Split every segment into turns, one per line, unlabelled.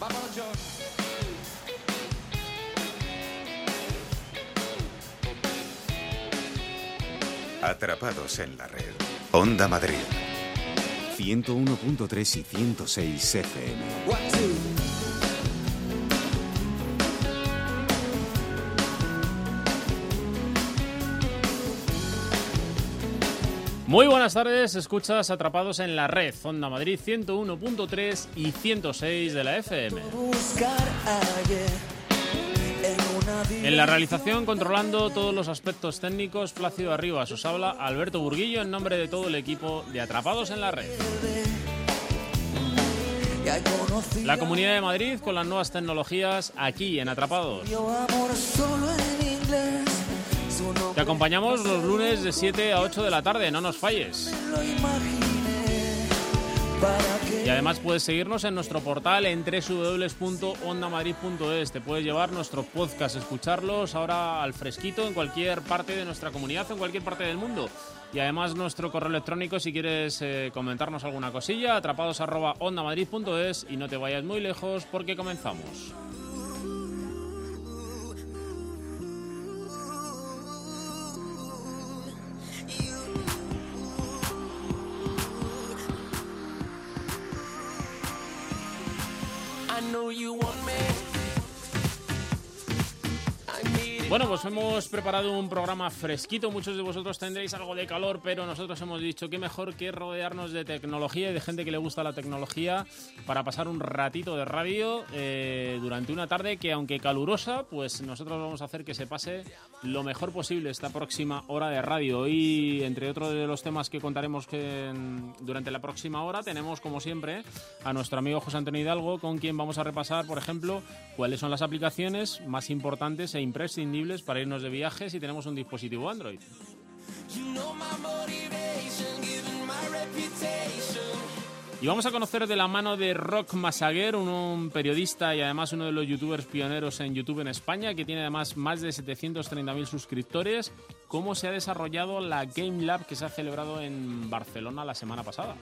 Atrapados en la red. Onda Madrid. 101.3 y 106 FM.
Muy buenas tardes, escuchas Atrapados en la red, Onda Madrid 101.3 y 106 de la FM. En la realización, controlando todos los aspectos técnicos, Plácido Arribas. Os habla Alberto Burguillo en nombre de todo el equipo de Atrapados en la red. La Comunidad de Madrid con las nuevas tecnologías aquí en Atrapados. Te acompañamos los lunes de 7 a 8 de la tarde, no nos falles. Y además puedes seguirnos en nuestro portal en www.ondamadrid.es. Te puedes llevar nuestros podcasts, escucharlos ahora al fresquito en cualquier parte de nuestra comunidad, en cualquier parte del mundo. Y además nuestro correo electrónico si quieres comentarnos alguna cosilla, atrapados@ondamadrid.es, y no te vayas muy lejos porque comenzamos. Bueno, pues hemos preparado un programa fresquito. Muchos de vosotros tendréis algo de calor, pero nosotros hemos dicho que mejor que rodearnos de tecnología y de gente que le gusta la tecnología para pasar un ratito de radio durante una tarde que, aunque calurosa, pues nosotros vamos a hacer que se pase lo mejor posible esta próxima hora de radio. Y entre otros de los temas que contaremos durante la próxima hora, tenemos, como siempre, a nuestro amigo José Antonio Hidalgo, con quien vamos a repasar, por ejemplo, cuáles son las aplicaciones más importantes e imprescindibles para irnos de viaje si tenemos un dispositivo Android. Y vamos a conocer de la mano de Roc Massaguer, un periodista y además uno de los youtubers pioneros en YouTube en España, que tiene además más de 730.000 suscriptores, cómo se ha desarrollado la Game Lab que se ha celebrado en Barcelona la semana pasada.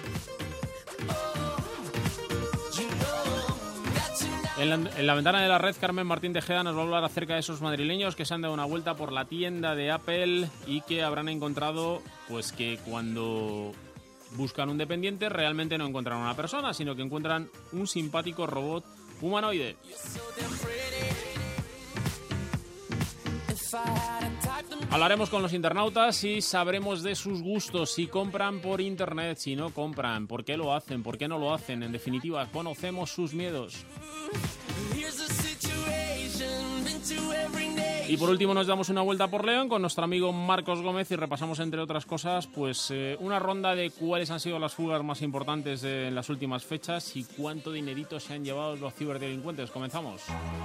En la ventana de la red, Carmen Martín Tejeda nos va a hablar acerca de esos madrileños que se han dado una vuelta por la tienda de Apple y que habrán encontrado pues que cuando buscan un dependiente realmente no encuentran una persona, sino que encuentran un simpático robot humanoide. Hablaremos con los internautas y sabremos de sus gustos, si compran por internet, si no compran, por qué lo hacen, por qué no lo hacen. En definitiva, conocemos sus miedos. Y por último nos damos una vuelta por León con nuestro amigo Marcos Gómez y repasamos, entre otras cosas, pues una ronda de cuáles han sido las fugas más importantes en las últimas fechas y cuánto dinerito se han llevado los ciberdelincuentes. Comenzamos.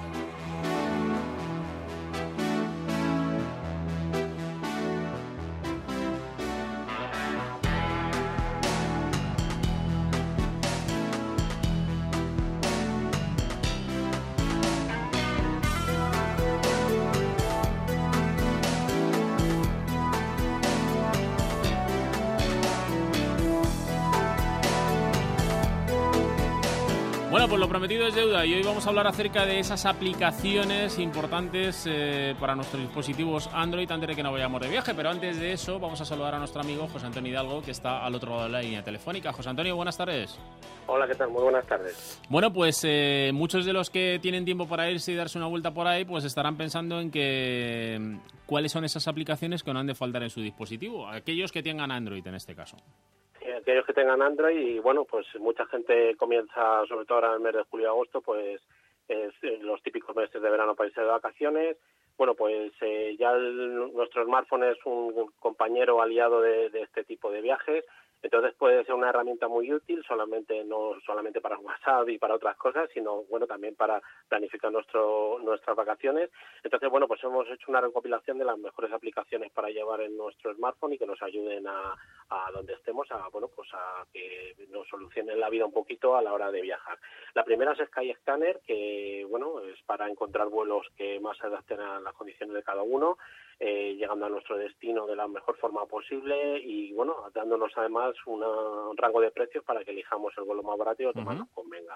Bueno, pues lo prometido es deuda y hoy vamos a hablar acerca de esas aplicaciones importantes para nuestros dispositivos Android antes de que nos vayamos de viaje. Pero antes de eso vamos a saludar a nuestro amigo José Antonio Hidalgo, que está al otro lado de la línea telefónica. José Antonio, buenas tardes.
Hola, ¿qué tal? Muy buenas tardes.
Bueno, pues muchos de los que tienen tiempo para irse y darse una vuelta por ahí, pues estarán pensando en que cuáles son esas aplicaciones que no han de faltar en su dispositivo. Aquellos que tengan Android en este caso.
Aquellos que tengan Android, y bueno, pues mucha gente comienza, sobre todo ahora en el mes de julio y agosto, pues los típicos meses de verano para irse de vacaciones. Bueno, pues ya nuestro smartphone es un compañero aliado de este tipo de viajes. Entonces puede ser una herramienta muy útil, no solamente para WhatsApp y para otras cosas, sino bueno, también para planificar nuestras vacaciones. Entonces, bueno, pues hemos hecho una recopilación de las mejores aplicaciones para llevar en nuestro smartphone y que nos ayuden a donde estemos, a que nos solucionen la vida un poquito a la hora de viajar. La primera es Skyscanner, que bueno, es para encontrar vuelos que más se adapten a las condiciones de cada uno, llegando a nuestro destino de la mejor forma posible y bueno, dándonos además un rango de precios para que elijamos el vuelo más barato y lo que más nos convenga.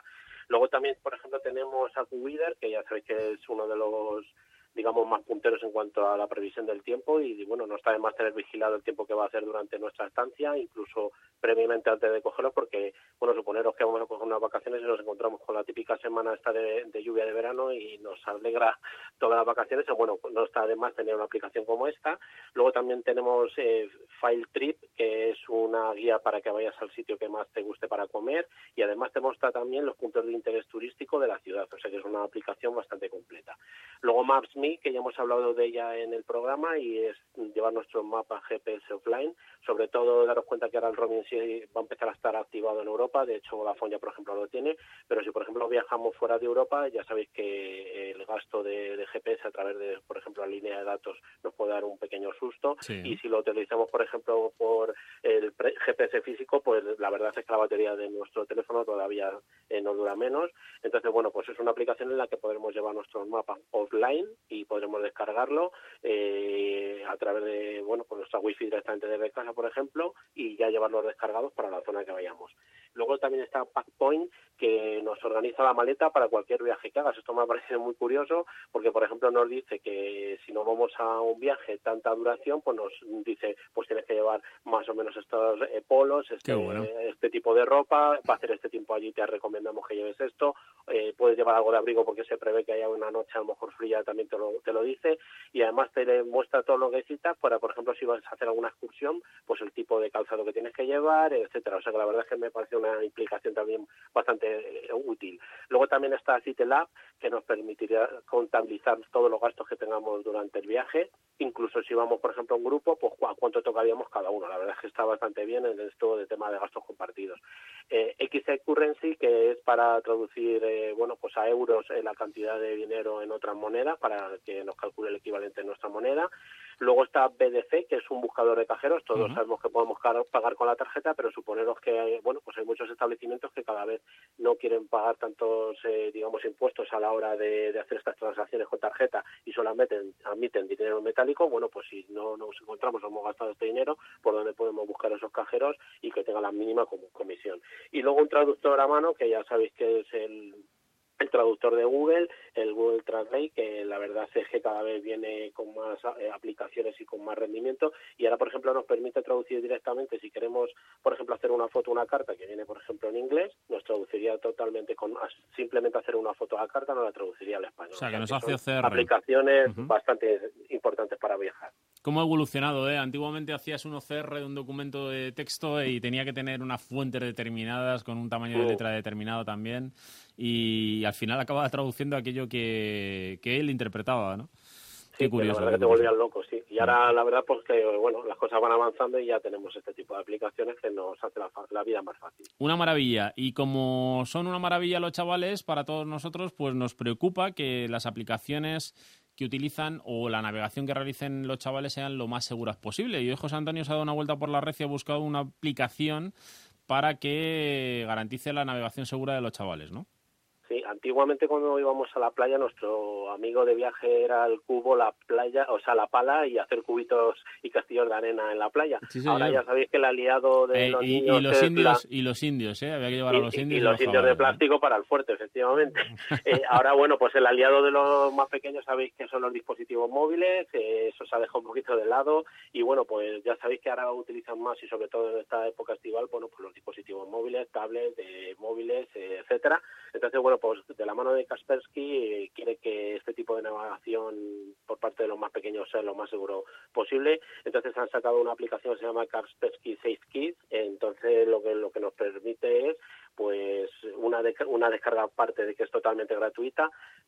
Luego también, por ejemplo, tenemos AccuWeather, que ya sabéis que es uno de los, digamos, más punteros en cuanto a la previsión del tiempo y, bueno, no está de más tener vigilado el tiempo que va a hacer durante nuestra estancia, incluso previamente antes de cogerlo, porque, bueno, suponeros que vamos a coger unas vacaciones y nos encontramos con la típica semana esta de lluvia de verano y nos alegra todas las vacaciones. Bueno, no está de más tener una aplicación como esta. Luego también tenemos File Trip, que es una guía para que vayas al sitio que más te guste para comer, y además te muestra también los puntos de interés turístico de la ciudad, o sea que es una aplicación bastante completa. Luego Maps.me, que ya hemos hablado de ella en el programa, y es llevar nuestro mapa GPS offline. Sobre todo daros cuenta que ahora el roaming sí va a empezar a estar activado en Europa, de hecho Vodafone ya por ejemplo lo tiene, pero si por ejemplo viajamos fuera de Europa, ya sabéis que el gasto de GPS a través de, por ejemplo, la línea de datos nos puede dar un pequeño susto, sí. Y si lo utilizamos por ejemplo por el GPS físico, pues la verdad es que la batería de nuestro teléfono todavía no dura menos. Entonces, bueno, pues es una aplicación en la que podremos llevar nuestros mapas offline y podremos descargarlo a través de, bueno, pues nuestra wifi directamente desde casa, por ejemplo, y ya llevarlos descargados para la zona que vayamos. Luego también está Packpoint, que nos organiza la maleta para cualquier viaje que hagas. Esto me ha parecido muy curioso porque, por ejemplo, nos dice que si no vamos a un viaje tanta duración, pues nos dice, pues tienes que llevar más o menos estos polos, este tipo de ropa, para hacer este tiempo allí te recomendamos que lleves esto, puedes llevar algo de abrigo porque se prevé que haya una noche a lo mejor fría, también te lo dice, y además te muestra todo lo que necesitas para, por ejemplo, si vas a hacer alguna excursión, pues el tipo de calzado que tienes que llevar, etcétera. O sea que la verdad es que me parece una implicación también bastante útil. Luego también está CityLab, que nos permitirá contabilizar todos los gastos que tengamos durante el viaje, incluso si vamos, por ejemplo, a un grupo, pues cuánto tocaríamos cada uno. La verdad es que está bastante bien en esto de tema de gastos compartidos. XE Currency, que es para traducir bueno, pues a euros la cantidad de dinero en otras monedas para que nos calcule el equivalente en nuestra moneda. Luego está BDC, que es un buscador de cajeros. Todos sabemos que podemos pagar con la tarjeta, pero suponeros que hay, bueno, pues hay muchos establecimientos que cada vez no quieren pagar tantos, digamos, impuestos a la hora de hacer estas transacciones con tarjeta y solamente admiten dinero metálico. Bueno, pues si no nos encontramos, hemos gastado este dinero, ¿por dónde podemos buscar esos cajeros y que tenga la mínima comisión? Y luego un traductor a mano, que ya sabéis que es el traductor de Google, el Google Translate, que la verdad es que cada vez viene con más aplicaciones y con más rendimiento, y ahora por ejemplo nos permite traducir directamente. Si queremos por ejemplo hacer una foto, una carta que viene por ejemplo en inglés, nos traduciría totalmente simplemente hacer una foto a la carta, nos la traduciría al español.
O sea que nos hace OCR.
Aplicaciones bastante importantes para viajar.
¿Cómo ha evolucionado? Antiguamente hacías un OCR de un documento de texto y tenía que tener unas fuentes determinadas con un tamaño de letra determinado también, y al final acababa traduciendo aquello que él interpretaba, ¿no?
Sí, qué curioso. La verdad que te volvían loco, sí. Y ahora la verdad pues que, bueno, las cosas van avanzando y ya tenemos este tipo de aplicaciones que nos hace la vida más fácil.
Una maravilla. Y como son una maravilla los chavales, para todos nosotros, pues nos preocupa que las aplicaciones que utilizan o la navegación que realicen los chavales sean lo más seguras posible. Y hoy José Antonio se ha dado una vuelta por la red y ha buscado una aplicación para que garantice la navegación segura de los chavales, ¿no?
Sí, antiguamente cuando íbamos a la playa, nuestro amigo de viaje era el cubo, la playa, o sea, la pala, y hacer cubitos y castillos de arena en la playa. Sí, ahora ya sabéis que el aliado de los niños
y los indios, había que llevar a los indios.
Y los indios de plástico para el fuerte, efectivamente. Ahora, bueno, pues el aliado de los más pequeños sabéis que son los dispositivos móviles, eso se ha dejado un poquito de lado, y bueno, pues ya sabéis que ahora utilizan más, y sobre todo en esta época estival, bueno, pues los dispositivos móviles, tablets, móviles, etcétera. Entonces, bueno, pues de la mano de Kaspersky quiere que este tipo de navegación por parte de los más pequeños sea lo más seguro posible. Entonces han sacado una aplicación que se llama Kaspersky Safe Kids. Entonces lo que nos permite es pues una descarga aparte de que es totalmente gratuita,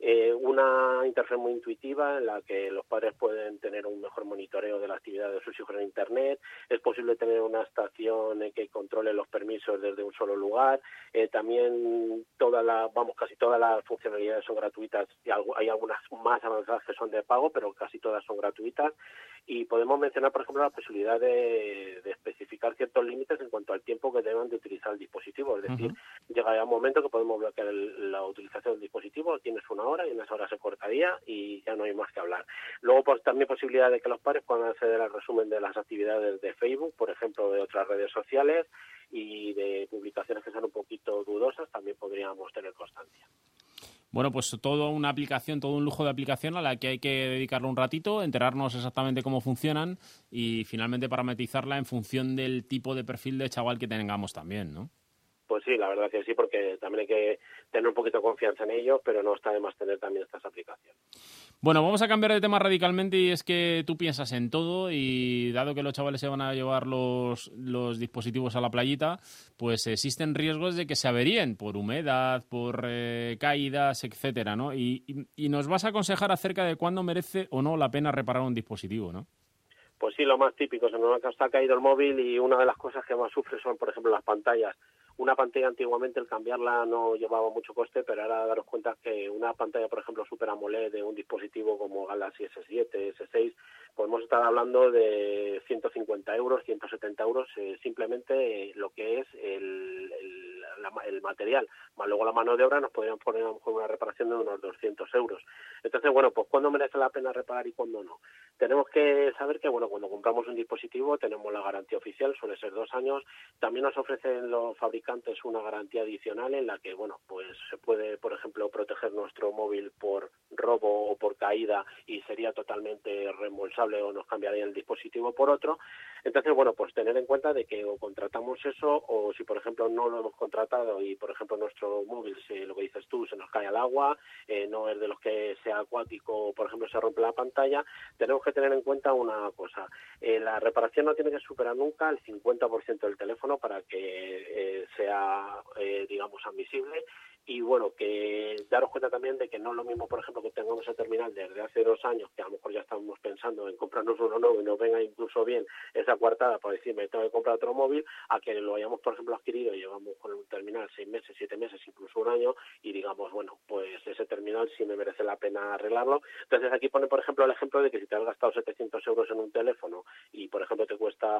una interfaz muy intuitiva en la que los padres pueden tener un mejor monitoreo de la actividad de sus hijos en Internet. Es posible tener una estación que controle los permisos desde un solo lugar. También casi todas las funcionalidades son gratuitas, y hay algunas más avanzadas que son de pago, pero casi todas son gratuitas. Y podemos mencionar, por ejemplo, la posibilidad de especificar ciertos límites en cuanto al tiempo que deban de utilizar el dispositivo. Es decir, llegará un momento que podemos bloquear la utilización del dispositivo, tienes una hora y en esa hora se cortaría y ya no hay más que hablar. Luego, pues también posibilidad de que los padres puedan acceder al resumen de las actividades de Facebook, por ejemplo, de otras redes sociales, y de publicaciones que sean un poquito dudosas también podríamos tener constancia.
bueno, pues toda una aplicación, todo un lujo de aplicación a la que hay que dedicarle un ratito, enterarnos exactamente cómo funcionan y finalmente parametrizarla en función del tipo de perfil de chaval que tengamos también, ¿no?
Pues sí, la verdad que sí, porque también hay que tener un poquito de confianza en ellos, pero no está de más tener también estas aplicaciones.
Bueno, vamos a cambiar de tema radicalmente y es que tú piensas en todo y dado que los chavales se van a llevar los dispositivos a la playita, pues existen riesgos de que se averíen por humedad, por caídas, etcétera, ¿no? Y nos vas a aconsejar acerca de cuándo merece o no la pena reparar un dispositivo, ¿no?
Pues sí, lo más típico, se nos ha caído el móvil y una de las cosas que más sufre son, por ejemplo, las pantallas. Una pantalla antiguamente el cambiarla no llevaba mucho coste, pero ahora daros cuenta que una pantalla, por ejemplo, Super AMOLED de un dispositivo como Galaxy S7, S6, podemos estar hablando de 150 euros, 170 euros, simplemente lo que es el material, más luego la mano de obra nos podrían poner a lo mejor una reparación de unos 200 euros. Entonces, bueno, pues ¿cuándo merece la pena reparar y cuándo no? Tenemos que saber que, bueno, cuando compramos un dispositivo tenemos la garantía oficial, suele ser 2 años. También nos ofrecen los fabricantes una garantía adicional en la que, bueno, pues se puede, por ejemplo, proteger nuestro móvil por robo o por caída y sería totalmente reembolsable o nos cambiaría el dispositivo por otro. Entonces, bueno, pues tener en cuenta de que o contratamos eso o si, por ejemplo, no lo hemos contratado y, por ejemplo, nuestro móvil, lo que dices tú, se nos cae al agua, no es de los que sea acuático o, por ejemplo, se rompe la pantalla, tenemos que tener en cuenta una cosa. La reparación no tiene que superar nunca el 50% del teléfono para que sea, digamos, admisible. Y bueno, que daros cuenta también de que no es lo mismo, por ejemplo, que tengamos ese terminal desde hace 2 años, que a lo mejor ya estamos pensando en comprarnos uno nuevo y nos venga incluso bien esa coartada para decir, me tengo que comprar otro móvil, a que lo hayamos, por ejemplo, adquirido y llevamos con un terminal 6 meses, 7 meses, incluso un año, y digamos, bueno, pues ese terminal sí me merece la pena arreglarlo. Entonces aquí pone, por ejemplo, el ejemplo de que si te has gastado 700 euros en un teléfono y, por ejemplo, te cuesta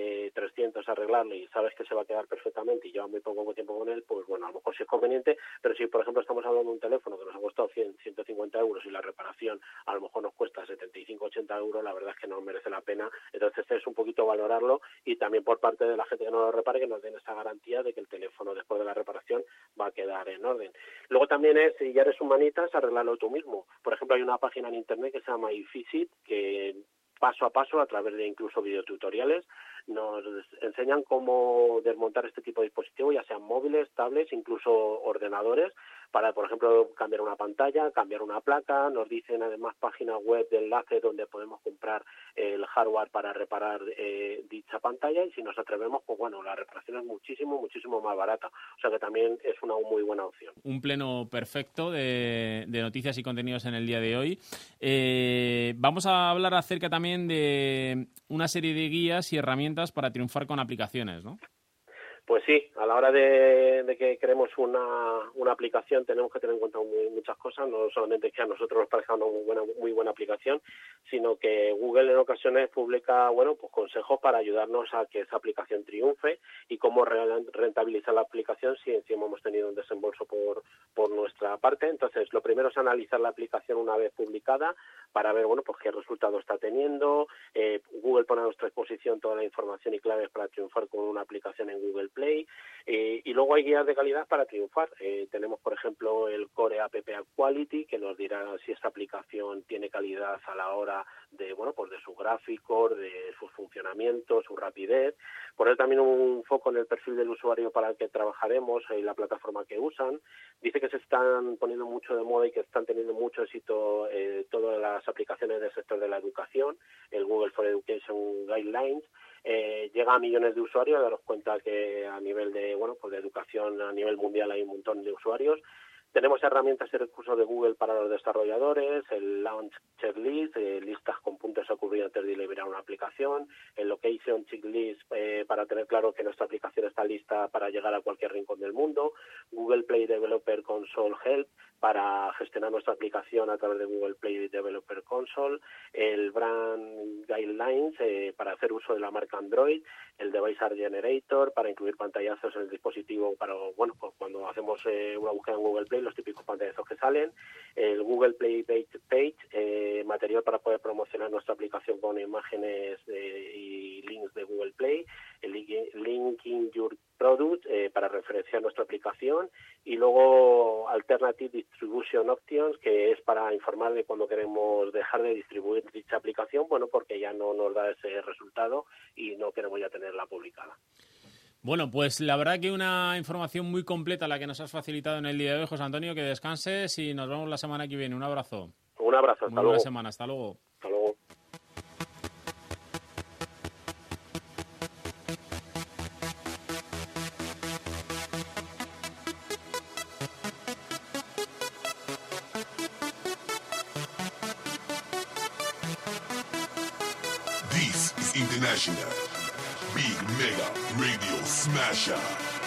300 arreglarlo y sabes que se va a quedar perfectamente y lleva muy poco tiempo con él, pues bueno, a lo mejor sí es conveniente. Pero si, por ejemplo, estamos hablando de un teléfono que nos ha costado 100, 150 euros y la reparación a lo mejor nos cuesta 75, 80 euros, la verdad es que no merece la pena. Entonces es un poquito valorarlo y también por parte de la gente que no lo repare que nos den esa garantía de que el teléfono después de la reparación va a quedar en orden. Luego también es, si ya eres humanitas, arreglarlo tú mismo. Por ejemplo, hay una página en internet que se llama iFixit que paso a paso, a través de incluso videotutoriales, nos enseñan cómo desmontar este tipo de dispositivos, ya sean móviles, tablets, incluso ordenadores, para, por ejemplo, cambiar una pantalla, cambiar una placa. Nos dicen además páginas web de enlace donde podemos comprar el hardware para reparar dicha pantalla y si nos atrevemos, pues bueno, la reparación es muchísimo más barata. O sea que también es una muy buena opción.
Un pleno perfecto de noticias y contenidos en el día de hoy. Vamos a hablar acerca también de una serie de guías y herramientas para triunfar con aplicaciones, ¿no?
Pues sí, a la hora de que queremos una aplicación tenemos que tener en cuenta muchas cosas, no solamente que a nosotros nos parezca una muy buena aplicación, sino que Google en ocasiones publica, bueno, pues consejos para ayudarnos a que esa aplicación triunfe y cómo rentabilizar la aplicación si encima hemos tenido un desembolso por nuestra parte. Entonces, lo primero es analizar la aplicación una vez publicada para ver, bueno, pues qué resultado está teniendo. Google pone a nuestra disposición toda la información y claves para triunfar con una aplicación en Google Play, y luego hay guías de calidad para triunfar. Tenemos, por ejemplo, el Core App Quality, que nos dirá si esta aplicación tiene calidad a la hora de, bueno, pues de sus gráficos, de sus funcionamientos, su rapidez. Poner también un foco en el perfil del usuario para el que trabajaremos y la plataforma que usan. Dice que se están poniendo mucho de moda y que están teniendo mucho éxito todas las aplicaciones del sector de la educación, el Google for Education Guidelines. Llega a millones de usuarios, daros cuenta que a nivel de, bueno, pues de educación a nivel mundial hay un montón de usuarios. Tenemos herramientas y recursos de Google para los desarrolladores, el Launch Checklist, listas con puntos a cubrir antes de liberar una aplicación, el Location Checklist para tener claro que nuestra aplicación está lista para llegar a cualquier rincón del mundo, Google Play Developer Console Help para gestionar nuestra aplicación a través de Google Play Developer Console, el Brand Guidelines para hacer uso de la marca Android, el Device Art Generator para incluir pantallazos en el dispositivo para, bueno, pues cuando hacemos una búsqueda en Google Play los típicos pantallazos que salen, el Google Play Page, material para poder promocionar nuestra aplicación con imágenes y links de Google Play, el Linking Your Product para referenciar nuestra aplicación, y luego Alternative Distribution Options, que es para informar de cuando queremos dejar de distribuir dicha aplicación, bueno, porque ya no nos da ese resultado y no queremos ya tenerla publicada.
Bueno, pues la verdad que una información muy completa la que nos has facilitado en el día de hoy, José Antonio, que descanses y nos vemos la semana que viene. Un abrazo.
Un abrazo, hasta
Muy
luego.
buena semana, hasta luego.
Hasta luego.
This is International Big Mega Radio Smasher.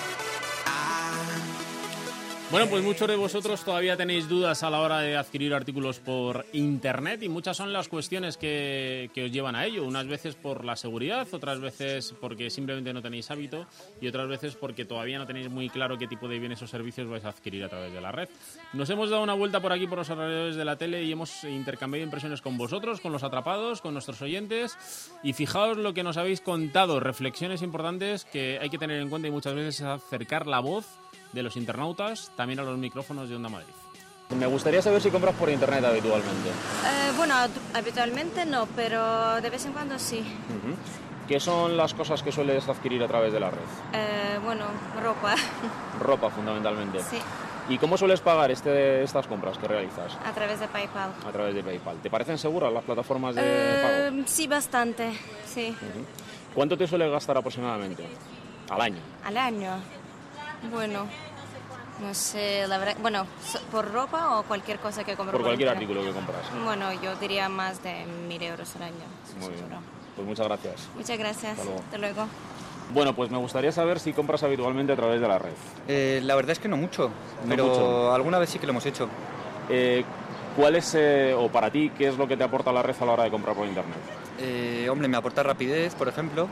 Bueno, pues muchos de vosotros todavía tenéis dudas a la hora de adquirir artículos por Internet y muchas son las cuestiones que os llevan a ello. Unas veces por la seguridad, otras veces porque simplemente no tenéis hábito y otras veces porque todavía no tenéis muy claro qué tipo de bienes o servicios vais a adquirir a través de la red. Nos hemos dado una vuelta por aquí por los alrededores de la tele y hemos intercambiado impresiones con vosotros, con los atrapados, con nuestros oyentes y fijaos lo que nos habéis contado, reflexiones importantes que hay que tener en cuenta y muchas veces es acercar la voz de los internautas también a los micrófonos de Onda Madrid. Me gustaría saber si compras por internet habitualmente.
Bueno, habitualmente no, pero de vez en cuando sí.
¿Qué son las cosas que sueles adquirir a través de la red?
Bueno, ropa.
Ropa, fundamentalmente.
Sí,
¿Y cómo sueles pagar estas compras que realizas?
a través de PayPal.
A través de PayPal. ¿Te parecen seguras las plataformas de pago?
Sí, bastante, sí.
¿Cuánto te sueles gastar aproximadamente al año?
Al año. Bueno, no sé, la verdad. Bueno, ¿por ropa o cualquier cosa que compro?
Por cualquier
internet?
artículo que compras.
Bueno, yo diría más de 1.000 euros al año.
Muy bien.
seguro.
Pues muchas gracias.
Muchas gracias.
Hasta luego.
Hasta luego.
Bueno, pues me gustaría saber si compras habitualmente a través de la red.
La verdad es que no mucho,
No
pero
mucho.
alguna vez sí que lo hemos hecho.
¿Cuál es, o para ti, qué es lo que te aporta la red a la hora de comprar por internet?
Hombre, me aporta rapidez, por ejemplo.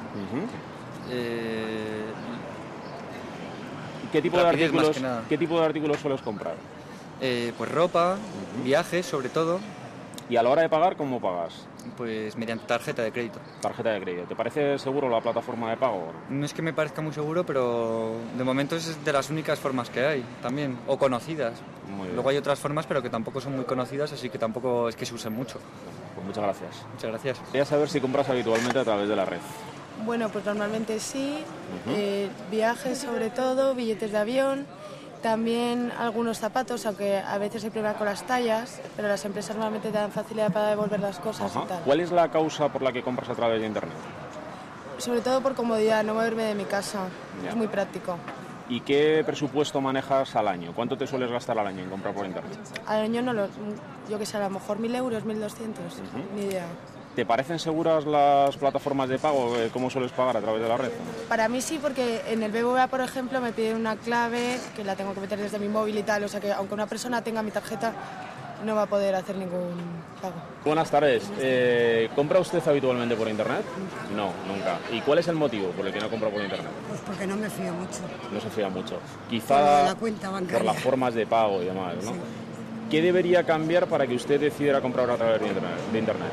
¿Qué tipo de
Rapidez, más
artículos,
que nada.
qué tipo de artículos sueles comprar?
Pues ropa, viajes sobre todo,
Y a la hora de pagar, ¿cómo pagas?
pues mediante tarjeta de crédito.
Tarjeta de crédito. ¿Te parece seguro la plataforma de pago?
No es que me parezca muy seguro, pero de momento es de las únicas formas que hay también, o conocidas.
Muy bien.
Luego hay otras formas, pero que tampoco son muy conocidas, así que tampoco es que se usen mucho.
Pues muchas gracias.
Muchas gracias.
Quería saber si compras habitualmente a través de la red.
Bueno, pues normalmente sí, viajes sobre todo, billetes de avión, también algunos zapatos, aunque a veces hay problema con las tallas, pero las empresas normalmente te dan facilidad para devolver las cosas y tal.
¿Cuál es la causa por la que compras a través de internet?
Sobre todo por comodidad, no moverme de mi casa,
Ya.
es muy práctico.
¿Y qué presupuesto manejas al año? ¿Cuánto te sueles gastar al año en comprar por internet?
Al año no lo, yo que sé, a lo mejor 1.000 euros, 1.200, ni idea.
¿Te parecen seguras las plataformas de pago? ¿Cómo sueles pagar a través de la red?
Para mí sí, porque en el BBVA, por ejemplo, me piden una clave que la tengo que meter desde mi móvil y tal, o sea que aunque una persona tenga mi tarjeta, no va a poder hacer ningún pago.
Buenas tardes. ¿Compra usted habitualmente por internet? No, nunca. ¿Y cuál es el motivo por el que no compra por internet?
Pues porque no me fío mucho.
No se fía mucho.
Por
Quizá
la cuenta bancaria.
por las formas de pago y demás, ¿no?
Sí.
¿Qué debería cambiar para que usted decidiera comprar a través de internet?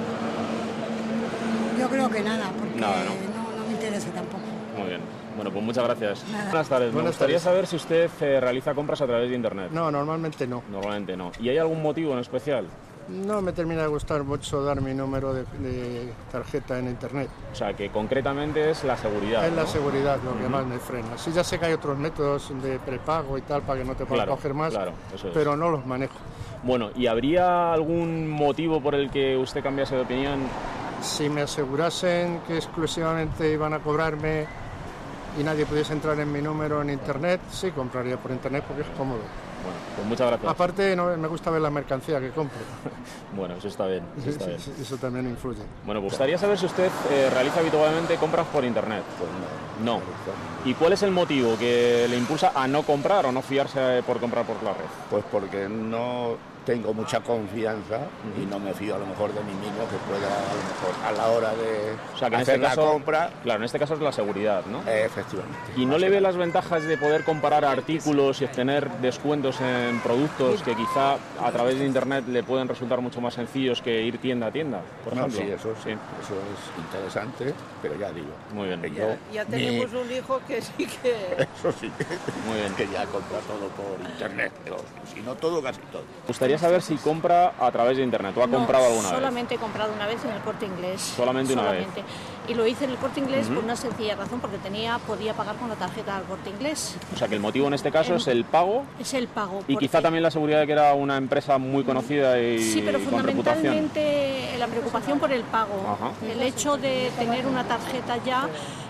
Yo creo que nada, porque
Nada, ¿no?
no me interesa tampoco.
Muy bien. Bueno, pues muchas gracias.
Nada.
Buenas tardes. Me
Buenas
gustaría
tardes.
saber si usted realiza compras a través de internet.
No, normalmente no.
Normalmente no. ¿Y hay algún motivo en especial?
No me termina de gustar mucho dar mi número de tarjeta en internet.
O sea, que concretamente es la seguridad,
Es la
¿no?
seguridad lo que más me frena. Sí, ya sé que hay otros métodos de prepago y tal para que no te puedan
Claro,
coger más,
claro, eso es.
pero no los manejo.
Bueno, ¿y habría algún motivo por el que usted cambiase de opinión?
Si me asegurasen que exclusivamente iban a cobrarme y nadie pudiese entrar en mi número en internet, sí compraría por internet porque es cómodo.
Bueno, pues muchas gracias.
Aparte, no, me gusta ver la mercancía que compro.
Bueno, eso está bien. Eso está bien.
Eso también influye.
Bueno, pues gustaría saber si usted realiza habitualmente compras por internet.
Pues
No. ¿Y cuál es el motivo que le impulsa a no comprar o no fiarse por comprar por la red?
Pues porque no tengo mucha confianza y no me fío a lo mejor de mí mismo, que pueda a lo mejor a la hora de hacer la compra.
Claro, en este caso es la seguridad, ¿no?
Efectivamente.
¿Y no le ve las ventajas de poder comparar artículos y obtener descuentos en productos que quizá a través de internet le pueden resultar mucho más sencillos que ir tienda a tienda, por ejemplo?
Sí, eso es interesante, pero ya digo.
Muy bien.
Ya tenemos un hijo que sí que...
Eso sí,
muy bien.
Que ya compra todo por internet, pero si no todo, casi todo.
Me gustaría saber si compra a través de internet o ha comprado alguna vez.
Solamente he comprado una vez en el Corte Inglés.
Solamente una vez.
Y lo hice en el Corte Inglés por una sencilla razón, porque podía pagar con la tarjeta del Corte Inglés.
O sea que el motivo en este caso es el pago.
Es el pago.
Y quizá también la seguridad de que era una empresa muy conocida y
sí, pero
con reputación.
fundamentalmente la preocupación por el pago.
Ajá.
El hecho de tener una tarjeta ya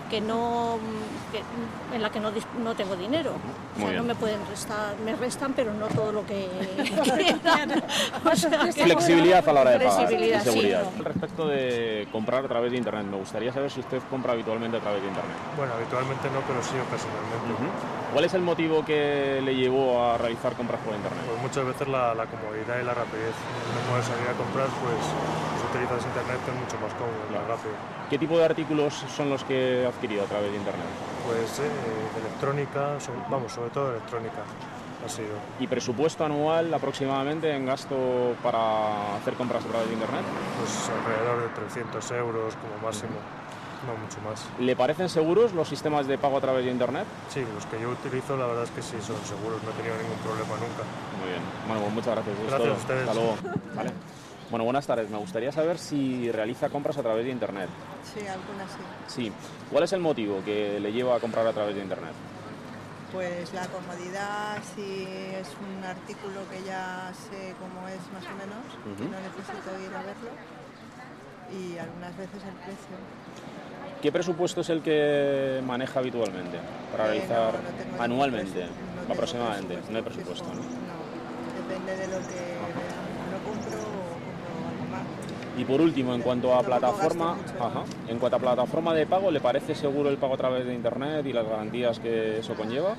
en la que no tengo dinero. O sea, no me pueden restar, me restan, pero no todo lo que quieran. O sea,
flexibilidad a la hora de pagar y seguridad.
Sí.
Respecto de comprar a través de internet, me gustaría saber si usted compra habitualmente a través de internet.
Bueno, habitualmente no, pero sí ocasionalmente.
¿Cuál es el motivo que le llevó a realizar compras por internet?
Pues muchas veces la comodidad y la rapidez. No puedes salir a comprar, pues si utilizas internet es mucho más cómodo, más rápido.
¿Qué tipo de artículos son los que ha adquirido a través de internet?
Pues de electrónica, sobre todo electrónica ha sido.
¿Y presupuesto anual aproximadamente en gasto para hacer compras a través de internet?
Pues alrededor de 300 euros como máximo. No mucho más.
¿Le parecen seguros los sistemas de pago a través de internet?
Sí, los que yo utilizo la verdad es que sí son seguros, no he tenido ningún problema nunca.
Muy bien, bueno, pues muchas gracias.
Gracias a ustedes.
Hasta luego. Vale. Bueno, buenas tardes. Me gustaría saber si realiza compras a través de internet.
Sí, algunas sí.
Sí. ¿Cuál es el motivo que le lleva a comprar a través de internet?
Pues la comodidad, si es un artículo que ya sé cómo es más o menos, que no necesito ir a verlo, y algunas veces el precio.
¿Qué presupuesto es el que maneja habitualmente para realizar
no
anualmente,
no
aproximadamente? No hay presupuesto, ¿no?
No, depende de lo que lo compro o compro algo más.
Y por último, en cuanto a plataforma, de pago, ¿le parece seguro el pago a través de internet y las garantías que eso conlleva?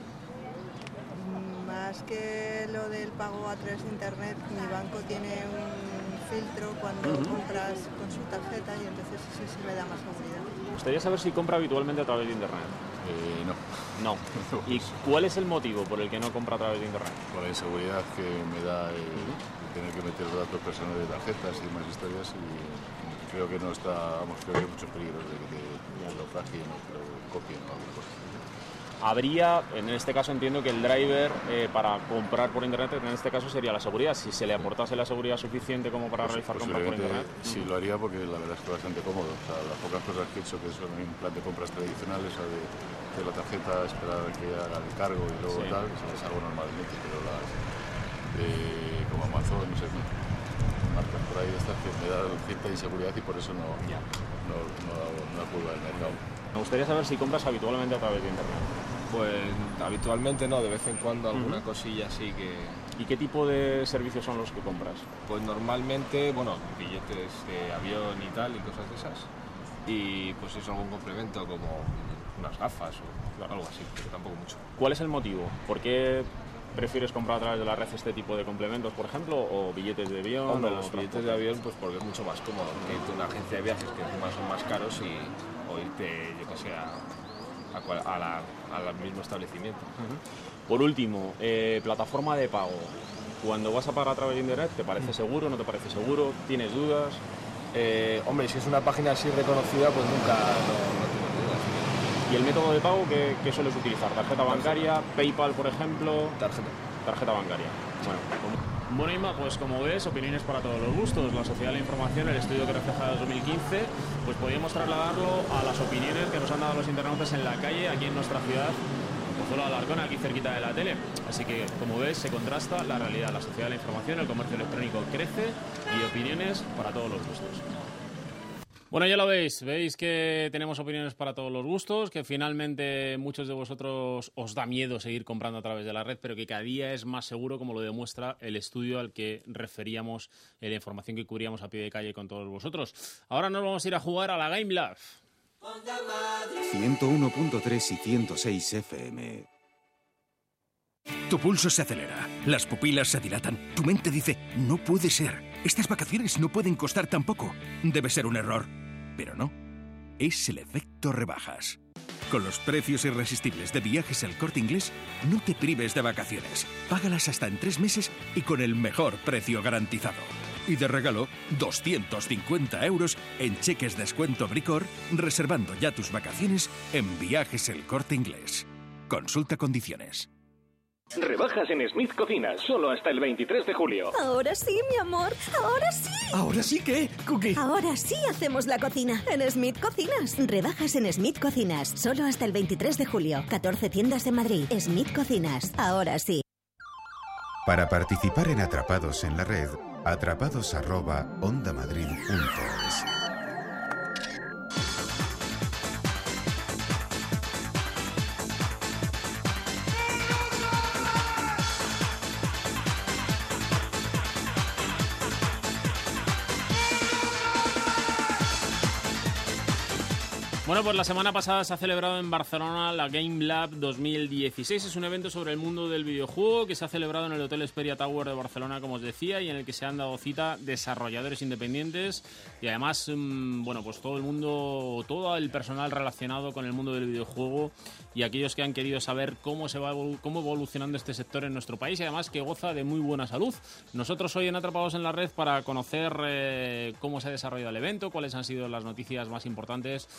Más que lo del pago a través de internet, mi banco tiene un filtro cuando compras con su tarjeta y entonces sí me da más seguridad.
Me gustaría saber si compra habitualmente a través de internet.
No.
¿Y cuál es el motivo por el que no compra a través de internet?
Por la inseguridad que me da tener que meter datos personales de tarjetas y demás historias, y creo que no está, creo que hay muchos peligros de que lo fragien o que lo copien o algo así.
Habría, en este caso entiendo que el driver para comprar por internet, en este caso sería la seguridad. Si se le aportase la seguridad suficiente como para realizar compras por internet.
Sí, lo haría porque la verdad es que es bastante cómodo. O sea, las pocas cosas que he hecho que son en plan de compras tradicionales, o de la tarjeta, esperar a que haga el cargo y luego tal, es algo normalmente, pero las como Amazon, no sé, marcas por ahí de estas que me dan cierta inseguridad y por eso no acudo al mercado.
Me gustaría saber si compras habitualmente a través de internet.
Pues habitualmente no, de vez en cuando alguna cosilla sí que...
¿Y qué tipo de servicios son los que compras?
Pues normalmente, billetes de avión y tal y cosas de esas. Y pues eso, algún complemento como unas gafas o algo así, pero tampoco mucho.
¿Cuál es el motivo? ¿Por qué prefieres comprar a través de la red este tipo de complementos, por ejemplo, o billetes de avión?
Hombre, los billetes de avión pues porque es mucho más cómodo que irte a una agencia de viajes que encima son más caros o irte, yo que sé, al mismo establecimiento.
Por último, plataforma de pago. Cuando vas a pagar a través de internet, ¿te parece seguro, no te parece seguro? ¿Tienes dudas?
Hombre, si es una página así reconocida, pues nunca no tengo dudas.
¿Y el método de pago qué sueles utilizar? ¿Tarjeta bancaria? ¿PayPal, por ejemplo? Tarjeta bancaria. Bueno, Inma, pues como ves, opiniones para todos los gustos. La Sociedad de la Información, el estudio que refleja el 2015, pues podíamos trasladarlo a las opiniones que nos han dado los internautas en la calle, aquí en nuestra ciudad, Pozuelo de Alarcón, aquí cerquita de la tele. Así que, como ves, se contrasta la realidad. La Sociedad de la Información, el comercio electrónico crece y opiniones para todos los gustos. Bueno, ya lo veis que tenemos opiniones para todos los gustos, que finalmente muchos de vosotros os da miedo seguir comprando a través de la red, pero que cada día es más seguro, como lo demuestra el estudio al que referíamos, la información que cubríamos a pie de calle con todos vosotros. Ahora nos vamos a ir a jugar a la Game Lab.
101.3 y 106 FM.
Tu pulso se acelera, las pupilas se dilatan, tu mente dice, no puede ser, estas vacaciones no pueden costar tan poco, debe ser un error. Pero no, es el efecto rebajas. Con los precios irresistibles de Viajes El Corte Inglés, no te prives de vacaciones. Págalas hasta en 3 meses y con el mejor precio garantizado. Y de regalo, 250 € en cheques descuento Bricor, reservando ya tus vacaciones en Viajes El Corte Inglés. Consulta condiciones.
Rebajas en Smith Cocinas, solo hasta el 23 de julio.
Ahora sí, mi amor, ahora sí.
¿Ahora sí qué, Cookie?
Ahora sí hacemos la cocina en Smith Cocinas. Rebajas en Smith Cocinas, solo hasta el 23 de julio. 14 tiendas en Madrid. Smith Cocinas, ahora sí.
Para participar en Atrapados en la Red, atrapados@ondamadrid.es.
Bueno, pues la semana pasada se ha celebrado en Barcelona la Game Lab 2016. Es un evento sobre el mundo del videojuego que se ha celebrado en el Hotel Xperia Tower de Barcelona, como os decía, y en el que se han dado cita desarrolladores independientes y además, bueno, pues todo el mundo, todo el personal relacionado con el mundo del videojuego y aquellos que han querido saber cómo va evolucionando este sector en nuestro país y además que goza de muy buena salud. Nosotros hoy en Atrapados en la Red, para conocer cómo se ha desarrollado el evento, cuáles han sido las noticias más importantes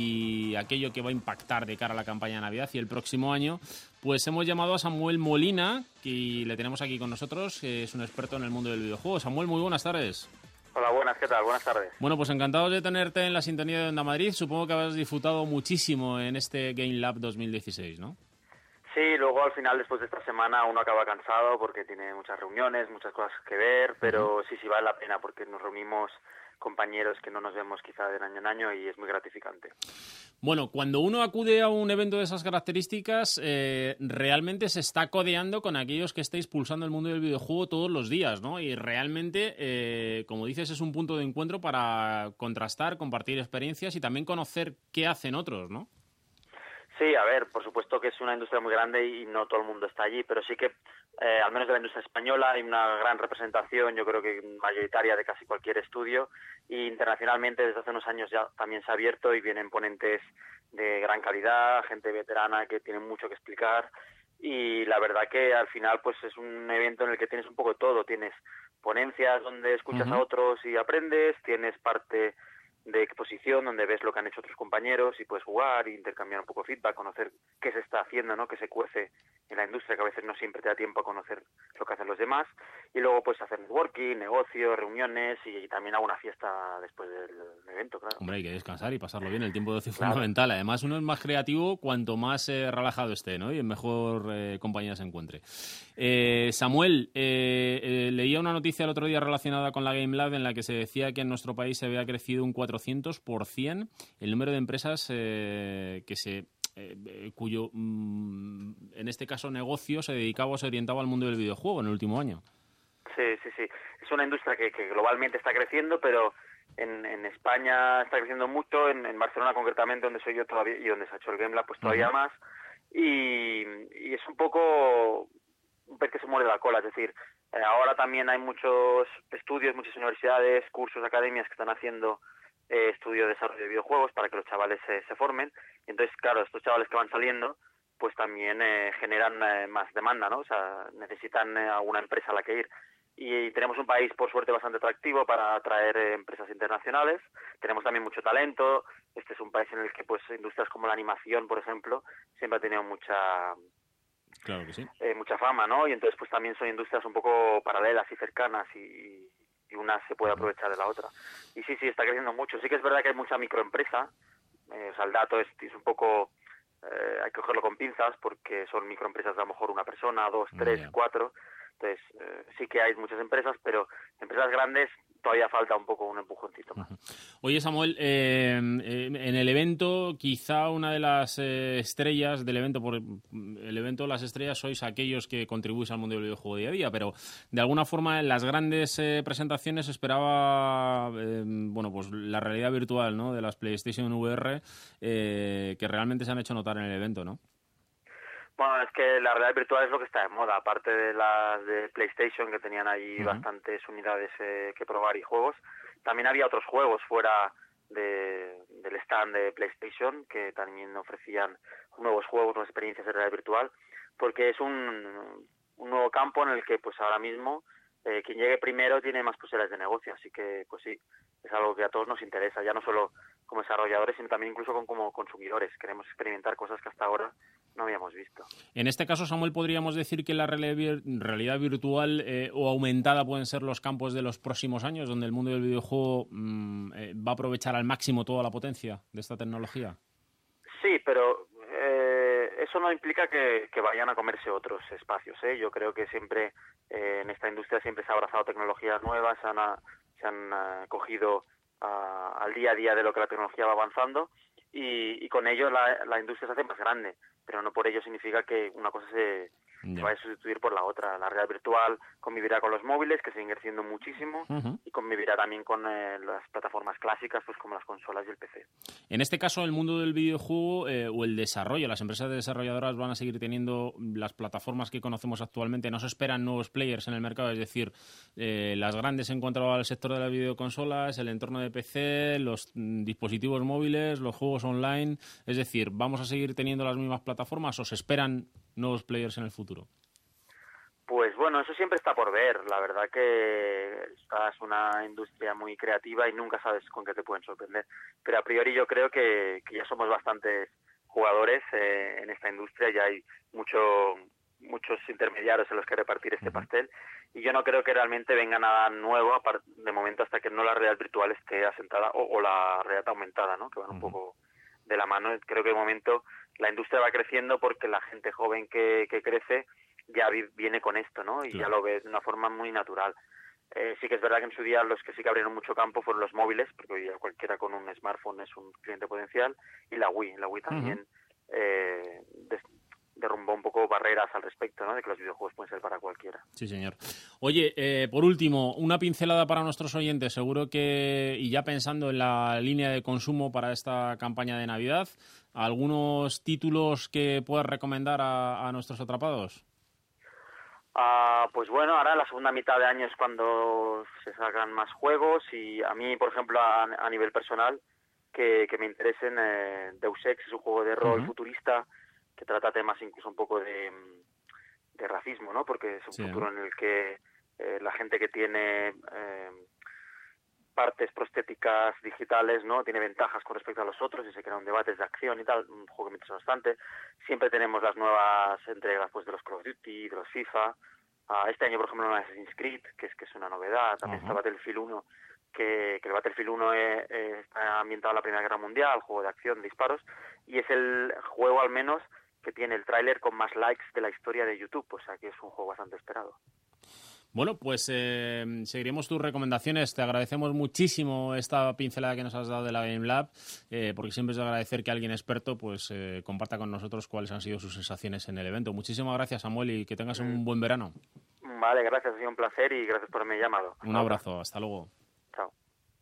y aquello que va a impactar de cara a la campaña de Navidad y el próximo año, pues hemos llamado a Samuel Molina, que le tenemos aquí con nosotros, que es un experto en el mundo del videojuego. Samuel, muy buenas tardes.
Hola, buenas, ¿qué tal? Buenas tardes.
Bueno, pues encantados de tenerte en la sintonía de Onda Madrid. Supongo que habrás disfrutado muchísimo en este Game Lab 2016, ¿no?
Sí, luego al final, después de esta semana, uno acaba cansado porque tiene muchas reuniones, muchas cosas que ver, pero sí vale la pena porque nos reunimos compañeros que no nos vemos quizá de año en año y es muy gratificante.
Bueno, cuando uno acude a un evento de esas características, realmente se está codeando con aquellos que estáis pulsando el mundo del videojuego todos los días, ¿no? Y realmente, como dices, es un punto de encuentro para contrastar, compartir experiencias y también conocer qué hacen otros, ¿no?
Sí, a ver, por supuesto que es una industria muy grande y no todo el mundo está allí, pero sí que, al menos de la industria española, hay una gran representación, yo creo que mayoritaria de casi cualquier estudio, y internacionalmente desde hace unos años ya también se ha abierto y vienen ponentes de gran calidad, gente veterana que tiene mucho que explicar, y la verdad que al final pues es un evento en el que tienes un poco de todo, tienes ponencias donde escuchas a otros y aprendes, tienes parte de exposición donde ves lo que han hecho otros compañeros y puedes jugar e intercambiar un poco de feedback, conocer qué se está haciendo, ¿no? Qué se cuece en la industria, que a veces no siempre te da tiempo a conocer lo que hacen los demás, y luego pues hacer networking, negocios, reuniones y también alguna fiesta después del evento, claro.
Hombre, hay que descansar y pasarlo bien, el tiempo de ocio es fundamental. Además, uno es más creativo cuanto más relajado esté, ¿no? Y en mejor compañía se encuentre. Samuel, leía una noticia el otro día relacionada con la Game Lab en la que se decía que en nuestro país se había crecido un 400% el número de empresas cuyo, en este caso, negocio se dedicaba o se orientaba al mundo del videojuego en el último año.
Sí. Es una industria que globalmente está creciendo, pero en España está creciendo mucho, en Barcelona concretamente, donde soy yo todavía y donde se ha hecho el Game Lab, pues todavía más. Y es un poco un pez que se muerde la cola, es decir, ahora también hay muchos estudios, muchas universidades, cursos, academias que están haciendo estudio de desarrollo de videojuegos para que los chavales se formen. Y entonces, claro, estos chavales que van saliendo, pues también generan más demanda, ¿no? O sea, necesitan alguna empresa a la que ir. Y tenemos un país, por suerte, bastante atractivo para atraer empresas internacionales. Tenemos también mucho talento. Este es un país en el que, pues, industrias como la animación, por ejemplo, siempre ha tenido mucha fama, ¿no? Y entonces, pues, también son industrias un poco paralelas y cercanas y una se puede aprovechar de la otra. Y sí, está creciendo mucho. Sí que es verdad que hay mucha microempresa. O sea, el dato es un poco... hay que cogerlo con pinzas porque son microempresas de a lo mejor una persona, 2, 3, 4... Entonces, sí que hay muchas empresas, pero empresas grandes todavía falta un poco un empujoncito más.
Oye, Samuel, en el evento, quizá una de las estrellas del evento, por el evento Las Estrellas sois aquellos que contribuís al mundo del videojuego día a día, pero de alguna forma en las grandes presentaciones esperaba pues la realidad virtual, ¿no?, de las PlayStation VR, que realmente se han hecho notar en el evento, ¿no?
Bueno, es que la realidad virtual es lo que está de moda, aparte de las de PlayStation, que tenían ahí bastantes unidades que probar y juegos. También había otros juegos fuera del stand de PlayStation que también ofrecían nuevos juegos, nuevas experiencias de realidad virtual, porque es un nuevo campo en el que pues ahora mismo quien llegue primero tiene más posibilidades de negocio, así que pues sí, es algo que a todos nos interesa, ya no solo como desarrolladores, sino también incluso como consumidores. Queremos experimentar cosas que hasta ahora no habíamos visto.
En este caso, Samuel, podríamos decir que la realidad virtual o aumentada pueden ser los campos de los próximos años, donde el mundo del videojuego va a aprovechar al máximo toda la potencia de esta tecnología.
Sí, pero eso no implica que vayan a comerse otros espacios, ¿eh? Yo creo que siempre en esta industria siempre se ha abrazado tecnologías nuevas, se han cogido al día a día de lo que la tecnología va avanzando y con ello la industria se hace más grande, pero no por ello significa que una cosa se vaya a sustituir por la otra. La realidad virtual convivirá con los móviles, que siguen creciendo muchísimo, y convivirá también con las plataformas clásicas, pues como las consolas y el PC.
En este caso, el mundo del videojuego o el desarrollo, las empresas desarrolladoras van a seguir teniendo las plataformas que conocemos actualmente. No se esperan nuevos players en el mercado, es decir, las grandes en cuanto al sector de las videoconsolas, el entorno de PC, los dispositivos móviles, los juegos online. Es decir, ¿vamos a seguir teniendo las mismas plataformas o se esperan nuevos players en el futuro?
Pues bueno, eso siempre está por ver. La verdad que esta es una industria muy creativa y nunca sabes con qué te pueden sorprender. Pero a priori yo creo que ya somos bastantes jugadores en esta industria, ya hay muchos intermediarios en los que repartir este pastel, y yo no creo que realmente venga nada nuevo de momento hasta que no la realidad virtual esté asentada o la realidad aumentada, ¿no? Que van un poco de la mano. Creo que de momento la industria va creciendo porque la gente joven que crece ya viene con esto, ¿no? Y ya lo ve de una forma muy natural. Sí que es verdad que en su día los que sí que abrieron mucho campo fueron los móviles, porque hoy cualquiera con un smartphone es un cliente potencial, y la Wii. La Wii también derrumbó un poco barreras al respecto, ¿no? De que los videojuegos pueden ser para cualquiera.
Sí, señor. Oye, por último, una pincelada para nuestros oyentes. Seguro que, y ya pensando en la línea de consumo para esta campaña de Navidad, ¿algunos títulos que puedas recomendar a nuestros atrapados?
Pues bueno, ahora la segunda mitad de año es cuando se sacan más juegos, y a mí, por ejemplo, a nivel personal, que me interesen, Deus Ex es un juego de rol futurista que trata temas incluso un poco de racismo, ¿no? Porque es un futuro en el que la gente que tiene partes prostéticas digitales, ¿no? Tiene ventajas con respecto a los otros y se crean debates de acción y tal, un juego que me interesa bastante. Siempre tenemos las nuevas entregas pues de los Call of Duty, de los FIFA. Este año, por ejemplo, una Assassin's Creed, que es una novedad. También está Battlefield 1, que el Battlefield 1 está ambientado en la Primera Guerra Mundial, juego de acción, de disparos, y es el juego al menos que tiene el tráiler con más likes de la historia de YouTube, o sea que es un juego bastante esperado.
Bueno, pues seguiremos tus recomendaciones. Te agradecemos muchísimo esta pincelada que nos has dado de la Game Lab, porque siempre es de agradecer que alguien experto pues comparta con nosotros cuáles han sido sus sensaciones en el evento. Muchísimas gracias, Samuel, y que tengas un buen verano.
Vale, gracias, ha sido un placer y gracias por haberme llamado.
Un abrazo, hasta luego.
Chao.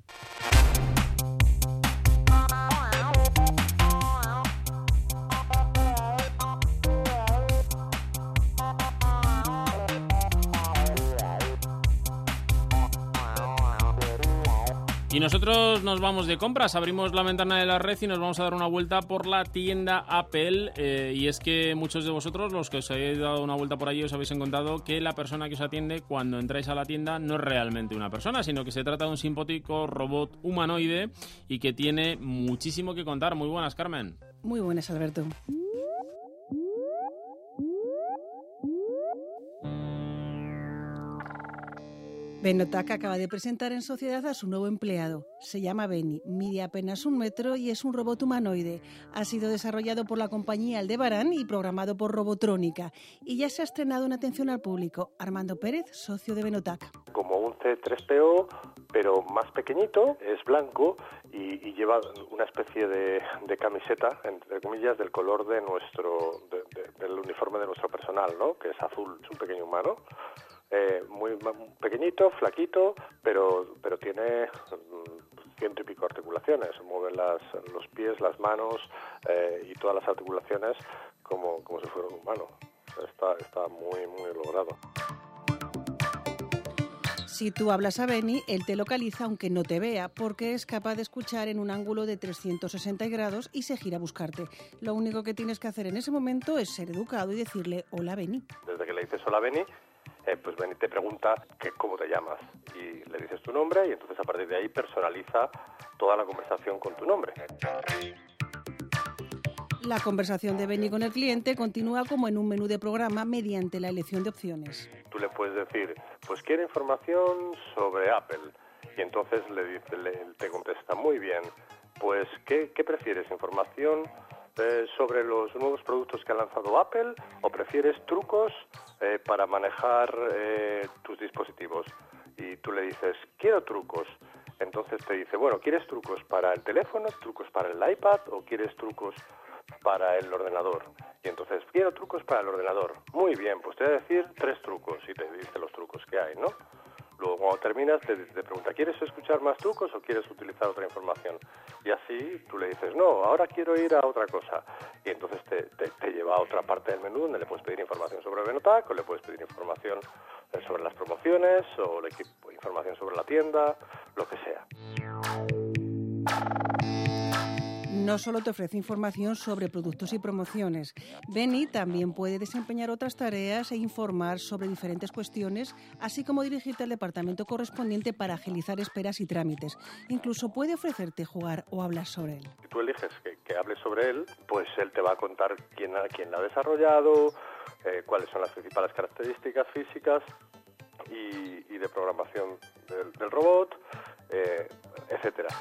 Y nosotros nos vamos de compras, abrimos la ventana de la red y nos vamos a dar una vuelta por la tienda Apple, y es que muchos de vosotros, los que os habéis dado una vuelta por allí, os habéis encontrado que la persona que os atiende cuando entráis a la tienda no es realmente una persona, sino que se trata de un simpático robot humanoide y que tiene muchísimo que contar. Muy buenas, Carmen.
Muy buenas, Alberto. Venotac acaba de presentar en sociedad a su nuevo empleado. Se llama Benny, mide apenas 1 metro y es un robot humanoide. Ha sido desarrollado por la compañía Aldebarán y programado por Robotrónica. Y ya se ha estrenado en atención al público. Armando Pérez, socio de Venotac.
Como un C3PO, pero más pequeñito, es blanco y lleva una especie de camiseta, entre comillas, del color de del uniforme de nuestro personal, ¿no? Que es azul. Es un pequeño humano. Muy pequeñito, flaquito, pero tiene 100 y pico articulaciones. Mueve los pies, las manos y todas las articulaciones como si fuera un humano. O sea, está muy, muy logrado.
Si tú hablas a Benny, él te localiza aunque no te vea, porque es capaz de escuchar en un ángulo de 360 grados y se gira a buscarte. Lo único que tienes que hacer en ese momento es ser educado y decirle hola, Benny.
Desde que le dices hola, Benny, pues Benny te pregunta cómo te llamas y le dices tu nombre y entonces a partir de ahí personaliza toda la conversación con tu nombre.
La conversación de Benny con el cliente continúa como en un menú de programa mediante la elección de opciones.
Tú le puedes decir, pues quiero información sobre Apple. Y entonces te contesta, muy bien, pues ¿qué prefieres? ¿Información sobre los nuevos productos que ha lanzado Apple o prefieres trucos para manejar tus dispositivos? Y tú le dices, quiero trucos. Entonces te dice, bueno, ¿quieres trucos para el teléfono, trucos para el iPad o quieres trucos para el ordenador? Y entonces, quiero trucos para el ordenador. Muy bien, pues te voy a decir 3 trucos y te dice los trucos que hay, ¿no? Luego, cuando terminas, te pregunta, ¿quieres escuchar más trucos o quieres utilizar otra información? Y así tú le dices, no, ahora quiero ir a otra cosa. Y entonces te lleva a otra parte del menú donde le puedes pedir información sobre Benotac o le puedes pedir información sobre las promociones o información sobre la tienda, lo que sea.
No solo te ofrece información sobre productos y promociones. Benny también puede desempeñar otras tareas e informar sobre diferentes cuestiones, así como dirigirte al departamento correspondiente para agilizar esperas y trámites. Incluso puede ofrecerte jugar o hablar sobre él.
Si tú eliges que hables sobre él, pues él te va a contar quién la ha desarrollado, cuáles son las principales características físicas y de programación del robot, etcétera.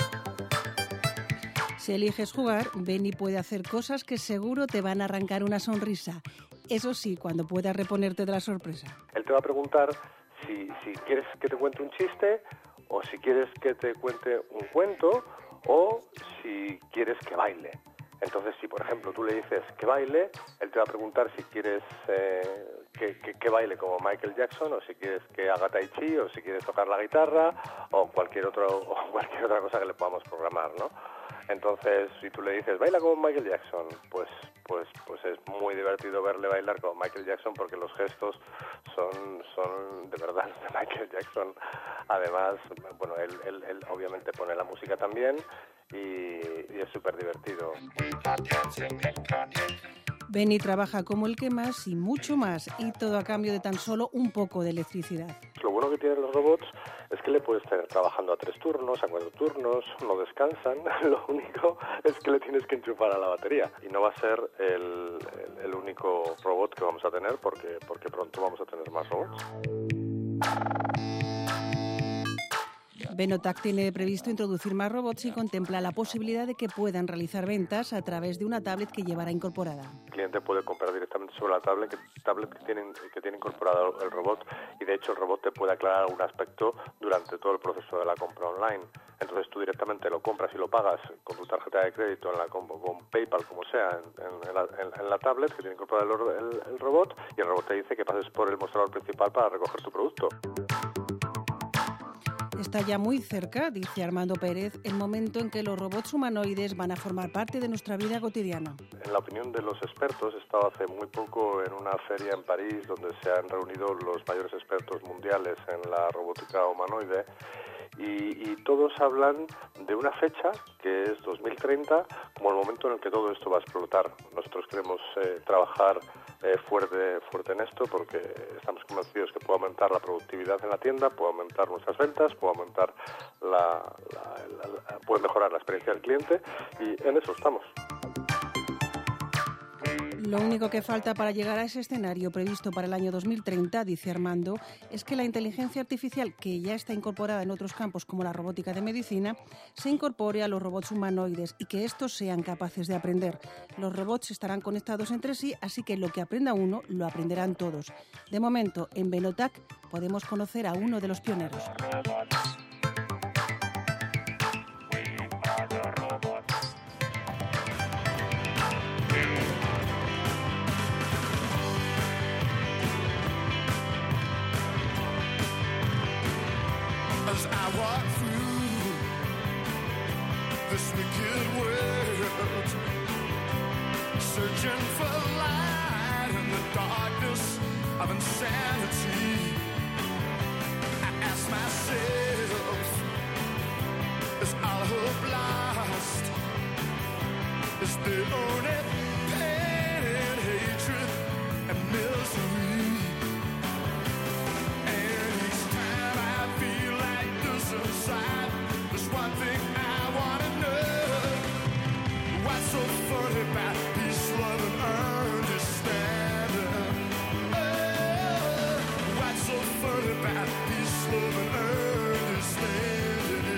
Si eliges jugar, Benny puede hacer cosas que seguro te van a arrancar una sonrisa. Eso sí, cuando puedas reponerte de la sorpresa.
Él te va a preguntar si quieres que te cuente un chiste o si quieres que te cuente un cuento o si quieres que baile. Entonces, si por ejemplo tú le dices que baile, él te va a preguntar si quieres que baile como Michael Jackson o si quieres que haga tai chi o si quieres tocar la guitarra o cualquier otra cosa que le podamos programar, ¿no? Entonces, si tú le dices, baila como Michael Jackson, pues es muy divertido verle bailar como Michael Jackson porque los gestos son de verdad de Michael Jackson. Además, bueno, él obviamente pone la música también y es súper divertido.
Benny trabaja como el que más y mucho más, y todo a cambio de tan solo un poco de electricidad.
Lo bueno que tienen los robots es que le puedes tener trabajando a 3 turnos, a 4 turnos, no descansan. Lo único es que le tienes que enchufar a la batería. Y no va a ser el único robot que vamos a tener porque pronto vamos a tener más robots.
Benotac tiene previsto introducir más robots y contempla la posibilidad de que puedan realizar ventas a través de una tablet que llevará incorporada.
El cliente puede comprar directamente sobre la tablet que tiene incorporado el robot y de hecho el robot te puede aclarar algún aspecto durante todo el proceso de la compra online. Entonces tú directamente lo compras y lo pagas con tu tarjeta de crédito con PayPal, como sea, en la tablet que tiene incorporado el robot y el robot te dice que pases por el mostrador principal para recoger tu producto.
Está ya muy cerca, dice Armando Pérez, el momento en que los robots humanoides van a formar parte de nuestra vida cotidiana.
En la opinión de los expertos, he estado hace muy poco en una feria en París donde se han reunido los mayores expertos mundiales en la robótica humanoide y todos hablan de una fecha que es 2030 como el momento en el que todo esto va a explotar. Nosotros queremos trabajar fuerte en esto porque estamos convencidos que puede aumentar la productividad en la tienda, puede aumentar nuestras ventas, puede aumentar puede mejorar la experiencia del cliente y en eso estamos.
Lo único que falta para llegar a ese escenario previsto para el año 2030, dice Armando, es que la inteligencia artificial, que ya está incorporada en otros campos como la robótica de medicina, se incorpore a los robots humanoides y que estos sean capaces de aprender. Los robots estarán conectados entre sí, así que lo que aprenda uno, lo aprenderán todos. De momento, en Benotac podemos conocer a uno de los pioneros.
As I walk through this wicked world, searching for light in the darkness of insanity. I ask myself, is all hope lost? Is there only pain and hatred and misery? And each time I feel like this inside, there's one thing I wanna know. What's so funny about peace, love, and understanding? Oh, what's so funny about peace, love, and understanding?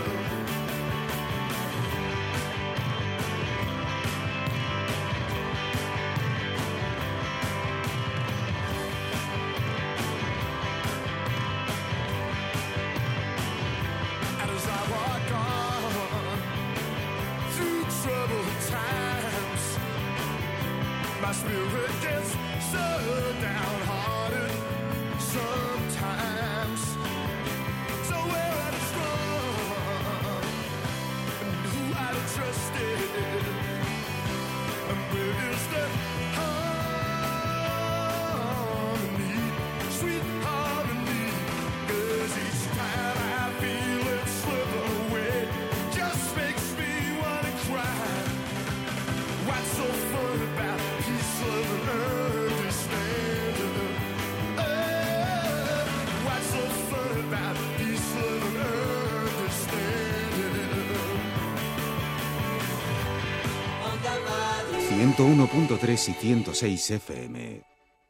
And as I walk on through troubled times, my spirit gets so downhearted sometimes. So where I'd strong and who I'd trusted, and where is the harmony, sweet harmony? 'Cause each time I feel it slip away, just makes me wanna cry. What's so fun about peace, love, and understanding? Oh, what's so fun about peace, love, and understanding?
101.3 y 106 FM.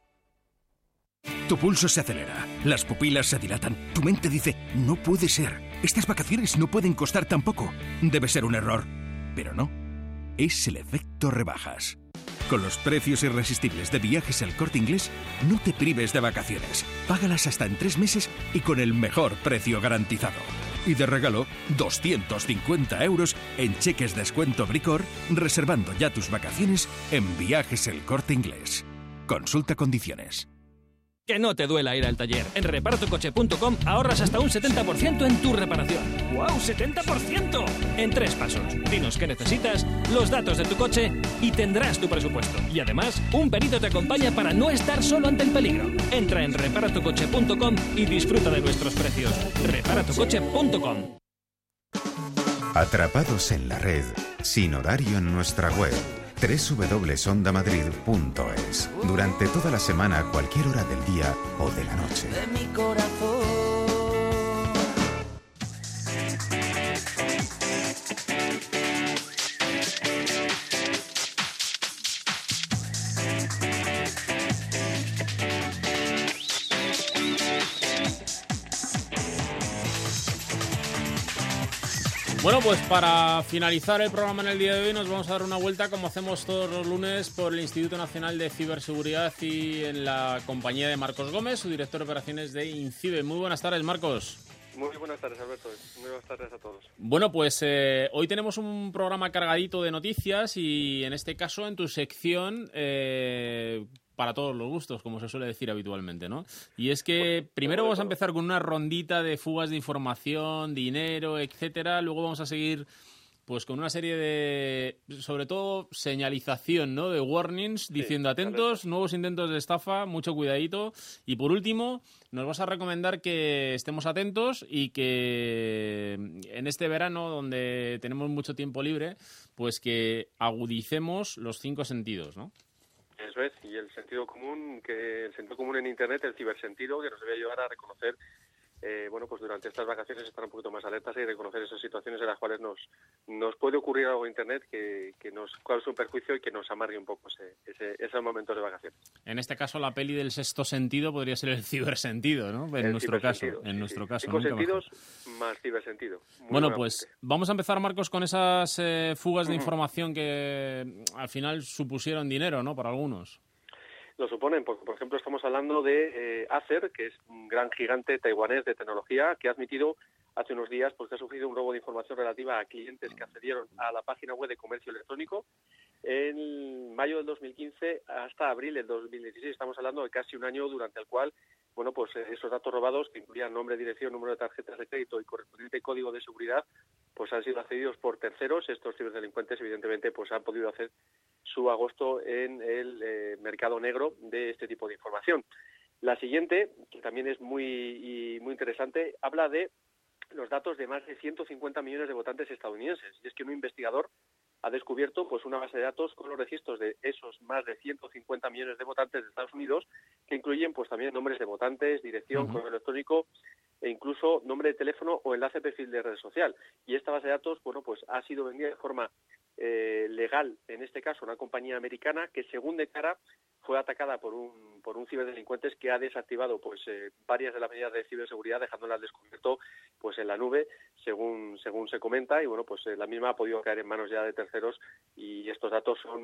Tu pulso se acelera, las pupilas se dilatan, tu mente dice, no puede ser, estas vacaciones no pueden costar tan poco, debe ser un error. Pero no, es el efecto rebajas. Con los precios irresistibles de Viajes El Corte Inglés, no te prives de vacaciones, págalas hasta en 3 meses y con el mejor precio garantizado. Y de regalo, 250 € en cheques descuento Bricor, reservando ya tus vacaciones en Viajes El Corte Inglés. Consulta condiciones.
Que no te duela ir al taller. En reparatocoche.com ahorras hasta un 70% en tu reparación. ¡Wow! ¡70%! En 3 pasos. Dinos qué necesitas, los datos de tu coche y tendrás tu presupuesto. Y además, un perito te acompaña para no estar solo ante el peligro. Entra en reparatocoche.com y disfruta de nuestros precios. reparatocoche.com.
Atrapados en la red, sin horario en nuestra web. www.ondamadrid.es. Durante toda la semana, a cualquier hora del día o de la noche.
De mi corazón.
Bueno, pues para finalizar el programa en el día de hoy nos vamos a dar una vuelta, como hacemos todos los lunes, por el Instituto Nacional de Ciberseguridad y en la compañía de Marcos Gómez, su director de operaciones de INCIBE. Muy buenas tardes, Marcos.
Muy buenas tardes, Alberto. Muy buenas tardes a todos.
Bueno, pues hoy tenemos un programa cargadito de noticias y en este caso en tu sección para todos los gustos, como se suele decir habitualmente, ¿no? Y es que primero vamos a empezar con una rondita de fugas de información, dinero, etcétera. Luego vamos a seguir pues con una serie de, sobre todo, señalización, ¿no? De warnings, diciendo atentos, nuevos intentos de estafa, mucho cuidadito. Y por último, nos vas a recomendar que estemos atentos y que en este verano, donde tenemos mucho tiempo libre, pues que agudicemos los 5 sentidos, ¿no?
Eso es, y el sentido común en Internet, el cibersentido, que nos debe ayudar a reconocer, pues durante estas vacaciones estar un poquito más alertas y reconocer esas situaciones en las cuales nos puede ocurrir algo en Internet que nos cause un perjuicio y que nos amargue un poco esos momentos de vacaciones.
En este caso, la peli del sexto sentido podría ser el cibersentido, ¿no? En nuestro caso. En nuestro caso.
5 sentidos más cibersentido.
Bueno, pues vamos a empezar, Marcos, con esas fugas de información que al final supusieron dinero, ¿no? Para algunos.
Lo suponen, porque por ejemplo estamos hablando de Acer, que es un gran gigante taiwanés de tecnología, que ha admitido hace unos días pues que ha sufrido un robo de información relativa a clientes que accedieron a la página web de comercio electrónico en mayo del 2015 hasta abril del 2016. Estamos hablando de casi un año durante el cual, esos datos robados, que incluían nombre, dirección, número de tarjetas de crédito y correspondiente código de seguridad, pues han sido accedidos por terceros. Estos ciberdelincuentes, evidentemente, pues han podido hacer su agosto en el mercado negro de este tipo de información. La siguiente, que también es muy interesante, habla de los datos de más de 150 millones de votantes estadounidenses. Y es que un investigador ha descubierto pues una base de datos con los registros de esos más de 150 millones de votantes de Estados Unidos, que incluyen pues también nombres de votantes, dirección, correo electrónico e incluso nombre de teléfono o enlace de perfil de red social. Y esta base de datos, bueno, pues ha sido vendida de forma legal, en este caso una compañía americana que, según declara, fue atacada por un ciberdelincuente que ha desactivado pues varias de las medidas de ciberseguridad, dejándolas al descubierto pues en la nube, según se comenta, y bueno, pues la misma ha podido caer en manos ya de terceros, y estos datos son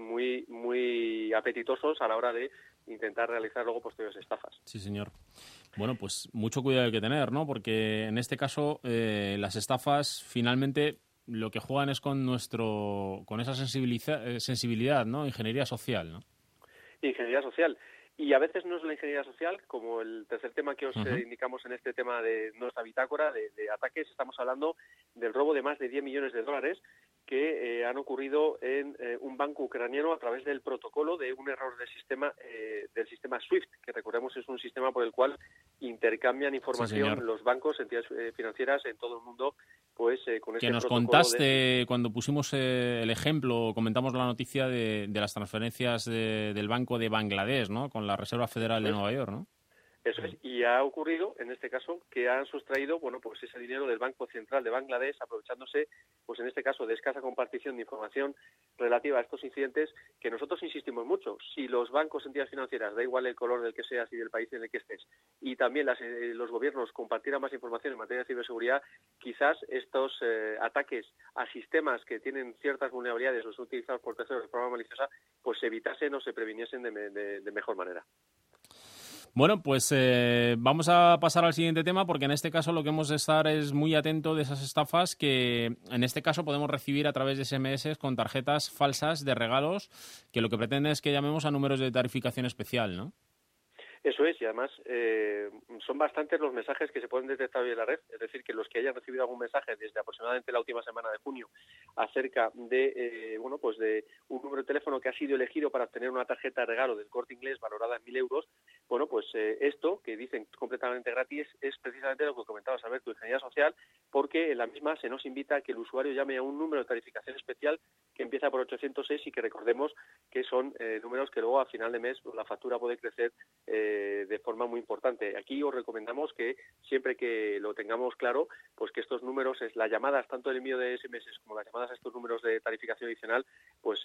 muy apetitosos a la hora de intentar realizar luego posteriores estafas.
Sí, señor. Bueno, pues mucho cuidado hay que tener, ¿no? Porque en este caso las estafas finalmente lo que juegan es con esa sensibilidad, ¿no? Ingeniería social, ¿no?
Ingeniería social. Y a veces no es la ingeniería social, como el tercer tema que os indicamos en este tema de nuestra bitácora de ataques. Estamos hablando del robo de más de 10 millones de dólares que han ocurrido en un banco ucraniano a través del protocolo de un error del sistema SWIFT, que recordemos es un sistema por el cual intercambian información los bancos, entidades financieras en todo el mundo, pues con este
que nos contaste cuando pusimos el ejemplo, comentamos la noticia de las transferencias del Banco de Bangladesh, ¿no? Con la Reserva Federal de Nueva York, ¿no?
Eso es, y ha ocurrido en este caso que han sustraído, bueno, pues ese dinero del Banco Central de Bangladesh, aprovechándose, pues en este caso, de escasa compartición de información relativa a estos incidentes, que nosotros insistimos mucho. Si los bancos, entidades financieras, da igual el color del que seas y del país en el que estés, y también los gobiernos compartieran más información en materia de ciberseguridad, quizás estos ataques a sistemas que tienen ciertas vulnerabilidades o son utilizados por terceros de forma maliciosa, pues se evitasen o se previniesen de mejor manera.
Bueno, pues vamos a pasar al siguiente tema, porque en este caso lo que hemos de estar es muy atento de esas estafas que en este caso podemos recibir a través de SMS con tarjetas falsas de regalos, que lo que pretende es que llamemos a números de tarificación especial, ¿no?
Eso es, y además son bastantes los mensajes que se pueden detectar hoy en la red, es decir, que los que hayan recibido algún mensaje desde aproximadamente la última semana de junio acerca de pues de un número de teléfono que ha sido elegido para obtener una tarjeta de regalo del Corte Inglés valorada en 1.000 euros, bueno, pues esto, que dicen completamente gratis, es precisamente lo que comentabas, Alberto, ingeniería social, porque en la misma se nos invita a que el usuario llame a un número de tarificación especial que empieza por 806 y que recordemos que son números que luego a final de mes la factura puede crecer de forma muy importante. Aquí os recomendamos que siempre que lo tengamos claro, pues que estos números, las llamadas, tanto el envío de SMS como las llamadas a estos números de tarificación adicional, pues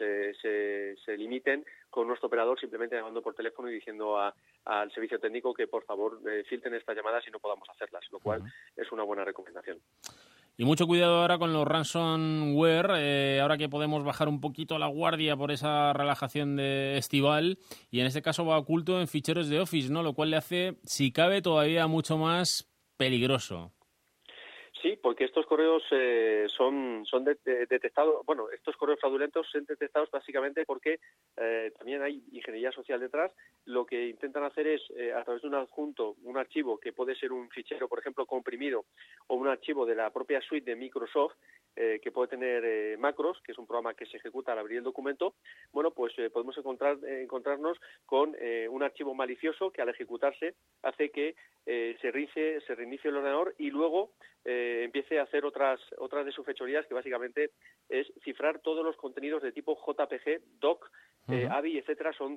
se limiten con nuestro operador simplemente llamando por teléfono y diciendo al servicio técnico que por favor filtren estas llamadas y no podamos hacerlas, lo cual es una buena recomendación.
Y mucho cuidado ahora con los ransomware, ahora que podemos bajar un poquito la guardia por esa relajación de estival, y en este caso va oculto en ficheros de Office, ¿no? Lo cual le hace, si cabe, todavía mucho más peligroso.
Sí, porque estos correos son detectados, bueno, estos correos fraudulentos son detectados básicamente porque también hay ingeniería social detrás. Lo que intentan hacer es, a través de un adjunto, un archivo que puede ser un fichero, por ejemplo, comprimido, o un archivo de la propia suite de Microsoft, que puede tener macros, que es un programa que se ejecuta al abrir el documento, bueno, pues podemos encontrarnos con un archivo malicioso que al ejecutarse hace que se reinicie el ordenador y luego empiece a hacer otras de sus fechorías, que básicamente es cifrar todos los contenidos de tipo JPG, DOC, AVI, etcétera. Son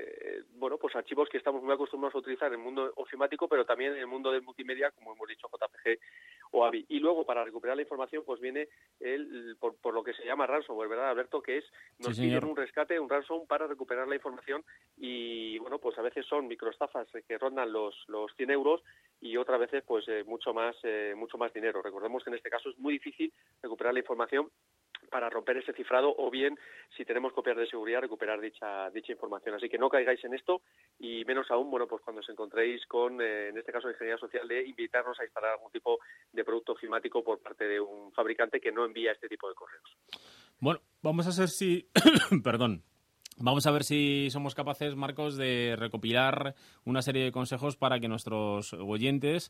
pues archivos que estamos muy acostumbrados a utilizar en el mundo ofimático, pero también en el mundo del multimedia, como hemos dicho, JPG o AVI. Y luego, para recuperar la información, pues viene por lo que se llama ransomware, ¿verdad, Alberto? Que es, nos piden un rescate, un ransom para recuperar la información, y bueno, pues a veces son microestafas que rondan los 100 euros y otras veces pues mucho más dinero. Recordemos que en este caso es muy difícil recuperar la información para romper ese cifrado, o bien, si tenemos copias de seguridad, recuperar dicha información. Así que no caigáis en esto, y menos aún, bueno, pues cuando os encontréis con, en este caso, ingeniería social, de invitarnos a instalar algún tipo de producto ofimático por parte de un fabricante que no envía este tipo de correos.
Bueno, vamos a ver si... Perdón. Vamos a ver si somos capaces, Marcos, de recopilar una serie de consejos para que nuestros oyentes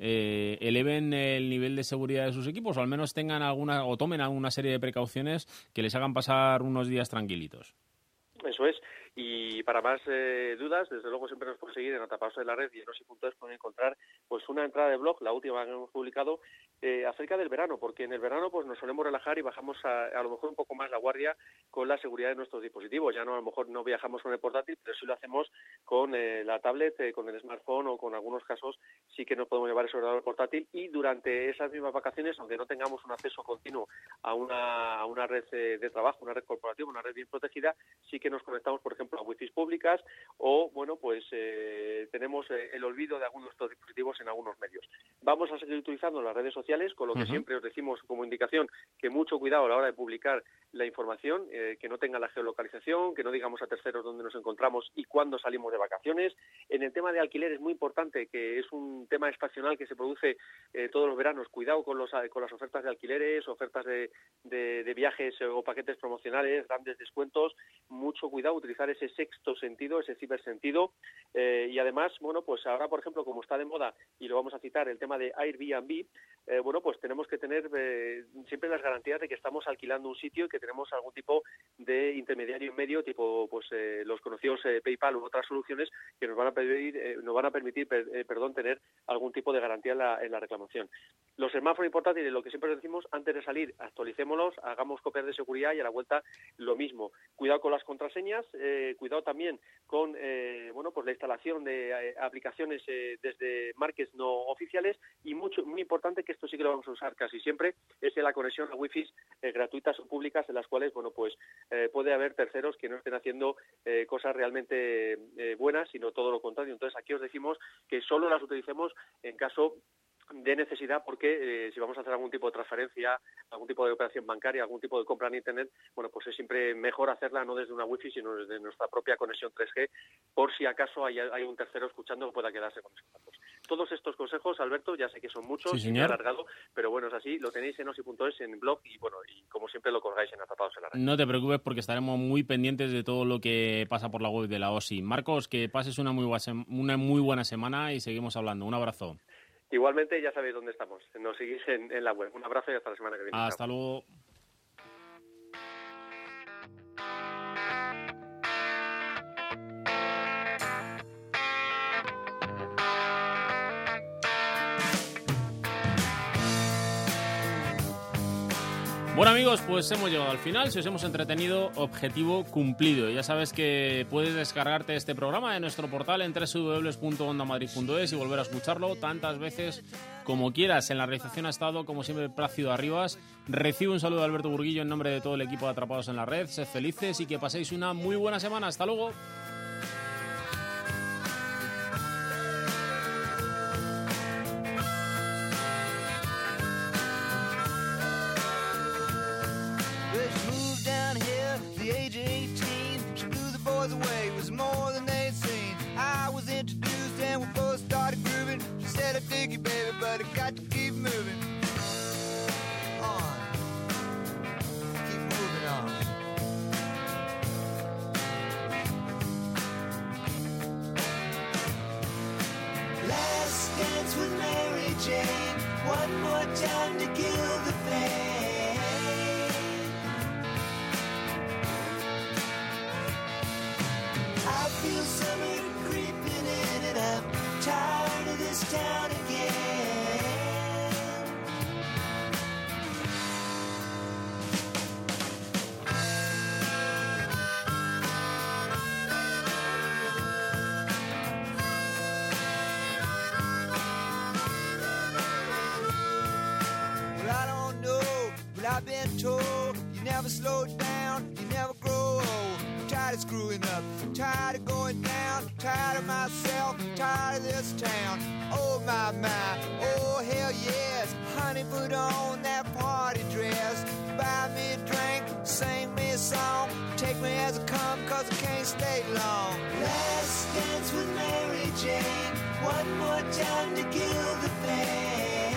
eleven el nivel de seguridad de sus equipos, o al menos tengan tomen alguna serie de precauciones que les hagan pasar unos días tranquilitos.
Eso es, y para más dudas, desde luego siempre nos pueden seguir en Atrapados en la Red y en osi.es pueden encontrar pues una entrada de blog, la última que hemos publicado, acerca del verano, porque en el verano pues nos solemos relajar y bajamos a lo mejor un poco más la guardia con la seguridad de nuestros dispositivos. Ya no, a lo mejor no viajamos con el portátil, pero sí lo hacemos con la tablet, con el smartphone, o con algunos casos sí que nos podemos llevar ese ordenador portátil, y durante esas mismas vacaciones, aunque no tengamos un acceso continuo a una red de trabajo, una red corporativa, una red bien protegida, sí que nos conectamos, por ejemplo, a wifi públicas, o bueno, pues tenemos el olvido de algunos de estos dispositivos en algunos medios. Vamos a seguir utilizando las redes sociales, con lo que siempre os decimos como indicación que mucho cuidado a la hora de publicar la información, que no tenga la geolocalización, que no digamos a terceros dónde nos encontramos y cuándo salimos de vacaciones. En el tema de alquiler es muy importante, que es un tema estacional que se produce todos los veranos. Cuidado con las ofertas de alquileres, ofertas de viajes o paquetes promocionales, grandes descuentos. Mucho cuidado, utilizar ese sexto sentido, ese cibersentido, y además, bueno, pues ahora, por ejemplo, como está de moda, y lo vamos a citar, el tema de Airbnb, bueno, pues tenemos que tener siempre las garantías de que estamos alquilando un sitio y que tenemos algún tipo de intermediario en medio, tipo pues los conocidos PayPal u otras soluciones que nos van a permitir tener algún tipo de garantía en la reclamación. Los smartphones portátiles, lo que siempre decimos, antes de salir, actualicémoslos, hagamos copias de seguridad, y a la vuelta lo mismo. Cuidado con las contraseñas, cuidado también con bueno, pues la instalación de aplicaciones desde marcas no oficiales, y muy importante, que esto sí que lo vamos a usar casi siempre, es la conexión a wifi gratuitas o públicas, en las cuales, bueno, pues puede haber terceros que no estén haciendo cosas realmente buenas, sino todo lo contrario. Entonces aquí os decimos que solo las utilicemos en caso de necesidad, porque si vamos a hacer algún tipo de transferencia, algún tipo de operación bancaria, algún tipo de compra en Internet, bueno, pues es siempre mejor hacerla no desde una wifi, sino desde nuestra propia conexión 3G, por si acaso hay un tercero escuchando que pueda quedarse con esos datos. Todos estos consejos, Alberto, ya sé que son muchos,
sí,
y me he alargado, pero bueno, es así, lo tenéis en osi.es, en el blog, y bueno, y como siempre lo colgáis en Atrapados en la Red.
No te preocupes, porque estaremos muy pendientes de todo lo que pasa por la web de la OSI. Marcos, que pases una muy buena semana y seguimos hablando. Un abrazo.
Igualmente, ya sabéis dónde estamos. Nos seguís en la web. Un abrazo y hasta la semana que viene.
Hasta luego. Bueno, amigos, pues hemos llegado al final. Si os hemos entretenido, objetivo cumplido. Ya sabes que puedes descargarte este programa de nuestro portal en www.ondamadrid.es y volver a escucharlo tantas veces como quieras. En la realización ha estado, como siempre, Plácido Arribas. Recibo un saludo de Alberto Burguillo en nombre de todo el equipo de Atrapados en la Red. Sed felices y que paséis una muy buena semana. Hasta luego.
Away was more than they'd seen. I was introduced and we both started grooving. She said, I dig you, baby, but I got to keep moving on. Keep moving on. Last dance with Mary Jane. One more time to kill the pain. I feel summer creeping in and I'm tired of this town again. Well, I don't know, but I've been told you never slow down, you never grow old. Tired of screwing up, tired of going down, tired of myself, tired of this town. Oh my, oh hell yes. Honey, put on that party dress. Buy me a drink, sing me a song. Take me as I come, cause I can't stay long. Last dance with Mary Jane. One more time to kill the pain.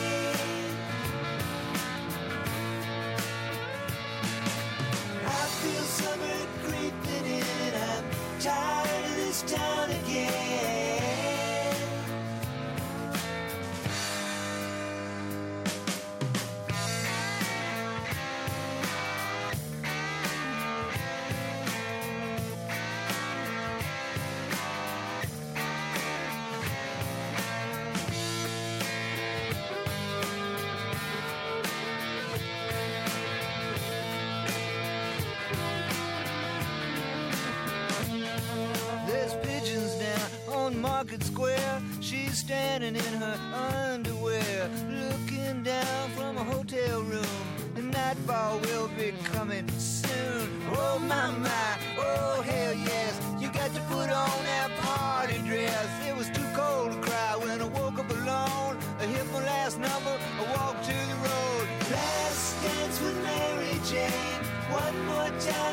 I feel summer creeping in. I'm tired of this town again. Market Square. She's standing in her underwear, looking down from a hotel room. The nightfall will be coming soon. Oh my, oh hell yes. You got to put on that party dress. It was too cold to cry when I woke up alone. I hit my last number, I walked to the road. Last dance with Mary Jane. One more time.